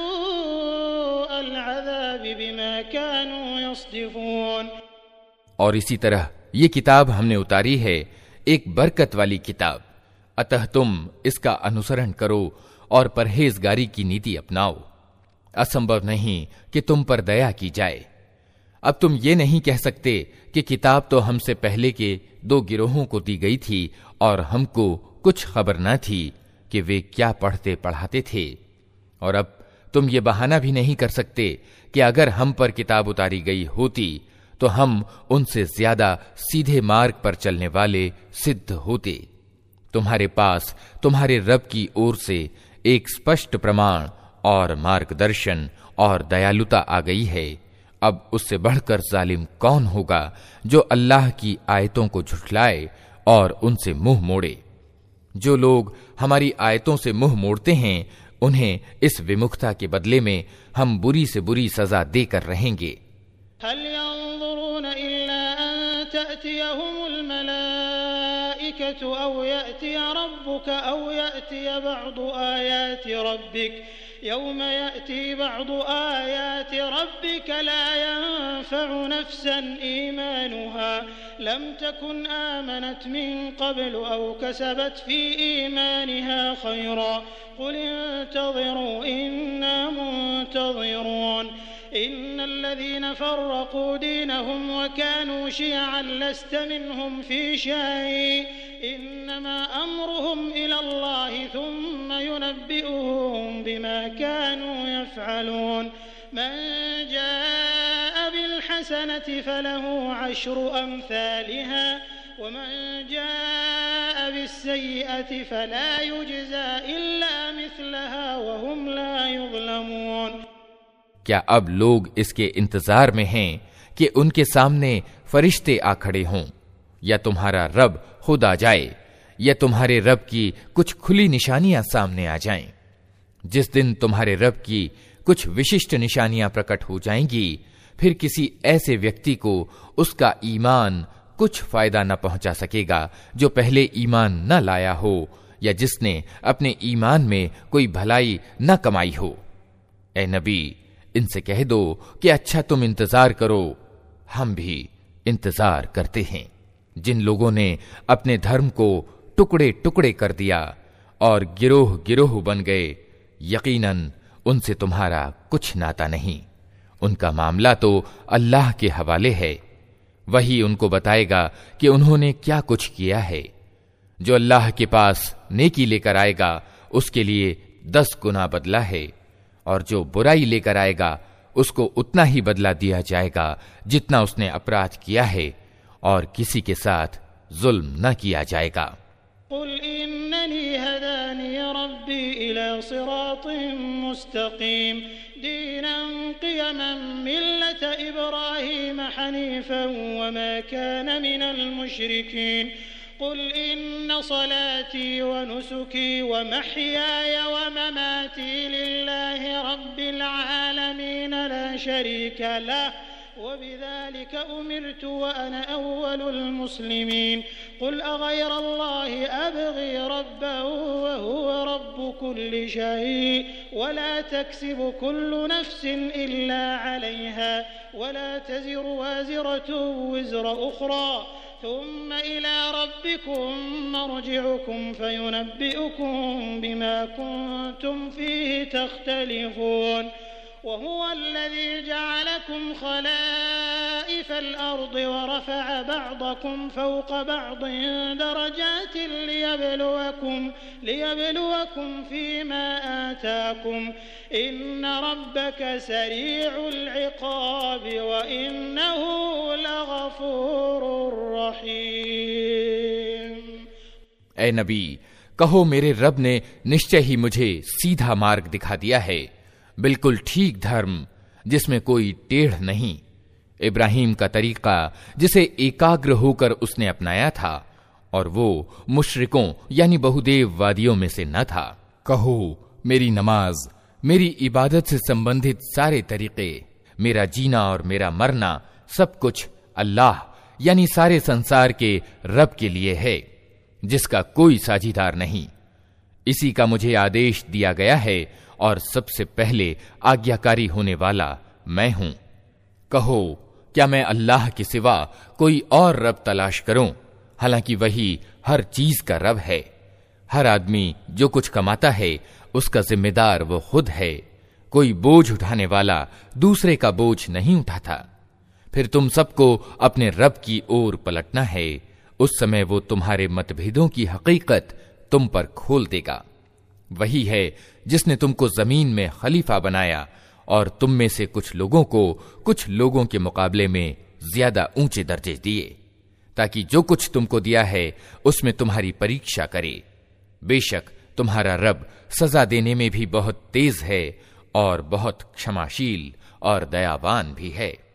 सूअल अज़ाबि बिमा कानू यस्दिफ़ून। और इसी तरह ये किताब हमने उतारी है, एक बरकत वाली किताब, अतः तुम इसका अनुसरण करो और परहेजगारी की नीति अपनाओ। असंभव नहीं कि तुम पर दया की जाए। अब तुम ये नहीं कह सकते कि किताब तो हमसे पहले के 2 गिरोहों को दी गई थी और हमको कुछ खबर न थी कि वे क्या पढ़ते पढ़ाते थे। और अब तुम ये बहाना भी नहीं कर सकते कि अगर हम पर किताब उतारी गई होती तो हम उनसे ज्यादा सीधे मार्ग पर चलने वाले सिद्ध होते। तुम्हारे पास तुम्हारे रब की ओर से एक स्पष्ट प्रमाण और मार्गदर्शन और दयालुता आ गई है। अब उससे बढ़कर जालिम कौन होगा जो अल्लाह की आयतों को झुठलाए और उनसे मुंह मोड़े। जो लोग हमारी आयतों से मुंह मोड़ते हैं उन्हें इस विमुखता के बदले में हम बुरी से बुरी सजा देकर रहेंगे। हल यंज़ुरून इल्ला अन तअतियहुमुल मलाइकतु औ यअतिय रब्बुका औ यअतिय बअदु आयाति रब्बिक यौम यअति बअदु आयाति रब्बिका ला यंफअु नफ्सन ईमानुहा लम तकुन आमनत मिन क़ब्लु औ कसबत फ़ी ईमानिहा खैरा क़ुल इंतज़िरू इन्ना मुंतज़िरून। इन्नल्लज़ीन फ़र्रक़ू दीनहुम व कानू शियअन लस्त मिनहुम फ़ी शै'इन इन्नमा अम्रुहुम इलल्लाहि थुम्मा युनब्बिउहुम बिमा कानू यफ़अलून। मन जाअ बिलहसनति फलहु अश्रु अम्सालिहा व मन जाअ बिस्सय्यिअति फला युज्ज़ा इल्ला मिस्लहा व हुम ला युज़्लमून। क्या अब लोग इसके इंतजार में हैं कि उनके सामने फरिश्ते आ खड़े हों, या तुम्हारा रब खुद आ जाए, या तुम्हारे रब की कुछ खुली निशानियां सामने आ जाएं। जिस दिन तुम्हारे रब की कुछ विशिष्ट निशानियां प्रकट हो जाएंगी, फिर किसी ऐसे व्यक्ति को उसका ईमान कुछ फायदा न पहुंचा सकेगा जो पहले ईमान न लाया हो या जिसने अपने ईमान में कोई भलाई न कमाई हो। ए नबी, इनसे कह दो कि अच्छा तुम इंतजार करो, हम भी इंतजार करते हैं। जिन लोगों ने अपने धर्म को टुकड़े टुकड़े कर दिया और गिरोह गिरोह बन गए, यकीनन उनसे तुम्हारा कुछ नाता नहीं। उनका मामला तो अल्लाह के हवाले है, वही उनको बताएगा कि उन्होंने क्या कुछ किया है। जो अल्लाह के पास नेकी लेकर आएगा उसके लिए 10 गुना बदला है, और जो बुराई लेकर आएगा उसको उतना ही बदला दिया जाएगा जितना उसने अपराध किया है, और किसी के साथ जुल्म न किया जाएगा। कुल इन्ननी हदानी रब्बी इला सिरातिन मुस्तकीम दीनन क़ियमन मिल्लत इब्राहीम हनीफन वमा कान मिनल मुशरिकीन कुल इन्न सलाती व नुसुकी व महयाय व ममाती लिल्लाहि रब्बिल आलमीन ला शरीक लह वबिज़ालिक उमिरतु व अना अव्वलुल मुस्लिमीन कुल अग़ैर अल्लाहि अब्ग़ी रब्बन व हुव रब्बु कुल्लि शै व ला तक्सिबु कुल्लु नफ्सिन इल्ला अलैहा व ला तज़िरु वाज़िरतुन विज़्र उख़रा थुम्म इला रब्बिकुम मर्जिउकुम फयुनब्बिउकुम बिमा कुन्तुम फ़ीहि तख्तलिफ़ून वहुव अल्लज़ी जअलकुम खलाइफ़ल अर्द व रफ़अ बअदकुम फ़ौक़ बअदिन दरजातिन लियब्लुवकुम फ़ीमा आताकुम इन्न रब्बक सरीउल इक़ाब व इन्नहु लग़फ़ूरुर रहीम। ऐ नबी, कहो मेरे रब ने निश्चय ही मुझे सीधा मार्ग दिखा दिया है, बिल्कुल ठीक धर्म जिसमें कोई टेढ़ नहीं। इब्राहिम का तरीका जिसे एकाग्र होकर उसने अपनाया था, और वो मुशरिकों यानी बहुदेववादियों में से न था। कहो मेरी नमाज, मेरी इबादत से संबंधित सारे तरीके, मेरा जीना और मेरा मरना सब कुछ अल्लाह यानी सारे संसार के रब के लिए है, जिसका कोई साझीदार नहीं। इसी का मुझे आदेश दिया गया है और सबसे पहले आज्ञाकारी होने वाला मैं हूं। कहो क्या मैं अल्लाह के सिवा कोई और रब तलाश करूं, हालांकि वही हर चीज का रब है। हर आदमी जो कुछ कमाता है उसका जिम्मेदार वो खुद है, कोई बोझ उठाने वाला दूसरे का बोझ नहीं उठाता। फिर तुम सबको अपने रब की ओर पलटना है, उस समय वो तुम्हारे मतभेदों की हकीकत तुम पर खोल देगा। वही है जिसने तुमको जमीन में खलीफा बनाया और तुम में से कुछ लोगों को कुछ लोगों के मुकाबले में ज्यादा ऊंचे दर्जे दिए, ताकि जो कुछ तुमको दिया है उसमें तुम्हारी परीक्षा करे। बेशक तुम्हारा रब सजा देने में भी बहुत तेज है और बहुत क्षमाशील और दयावान भी है।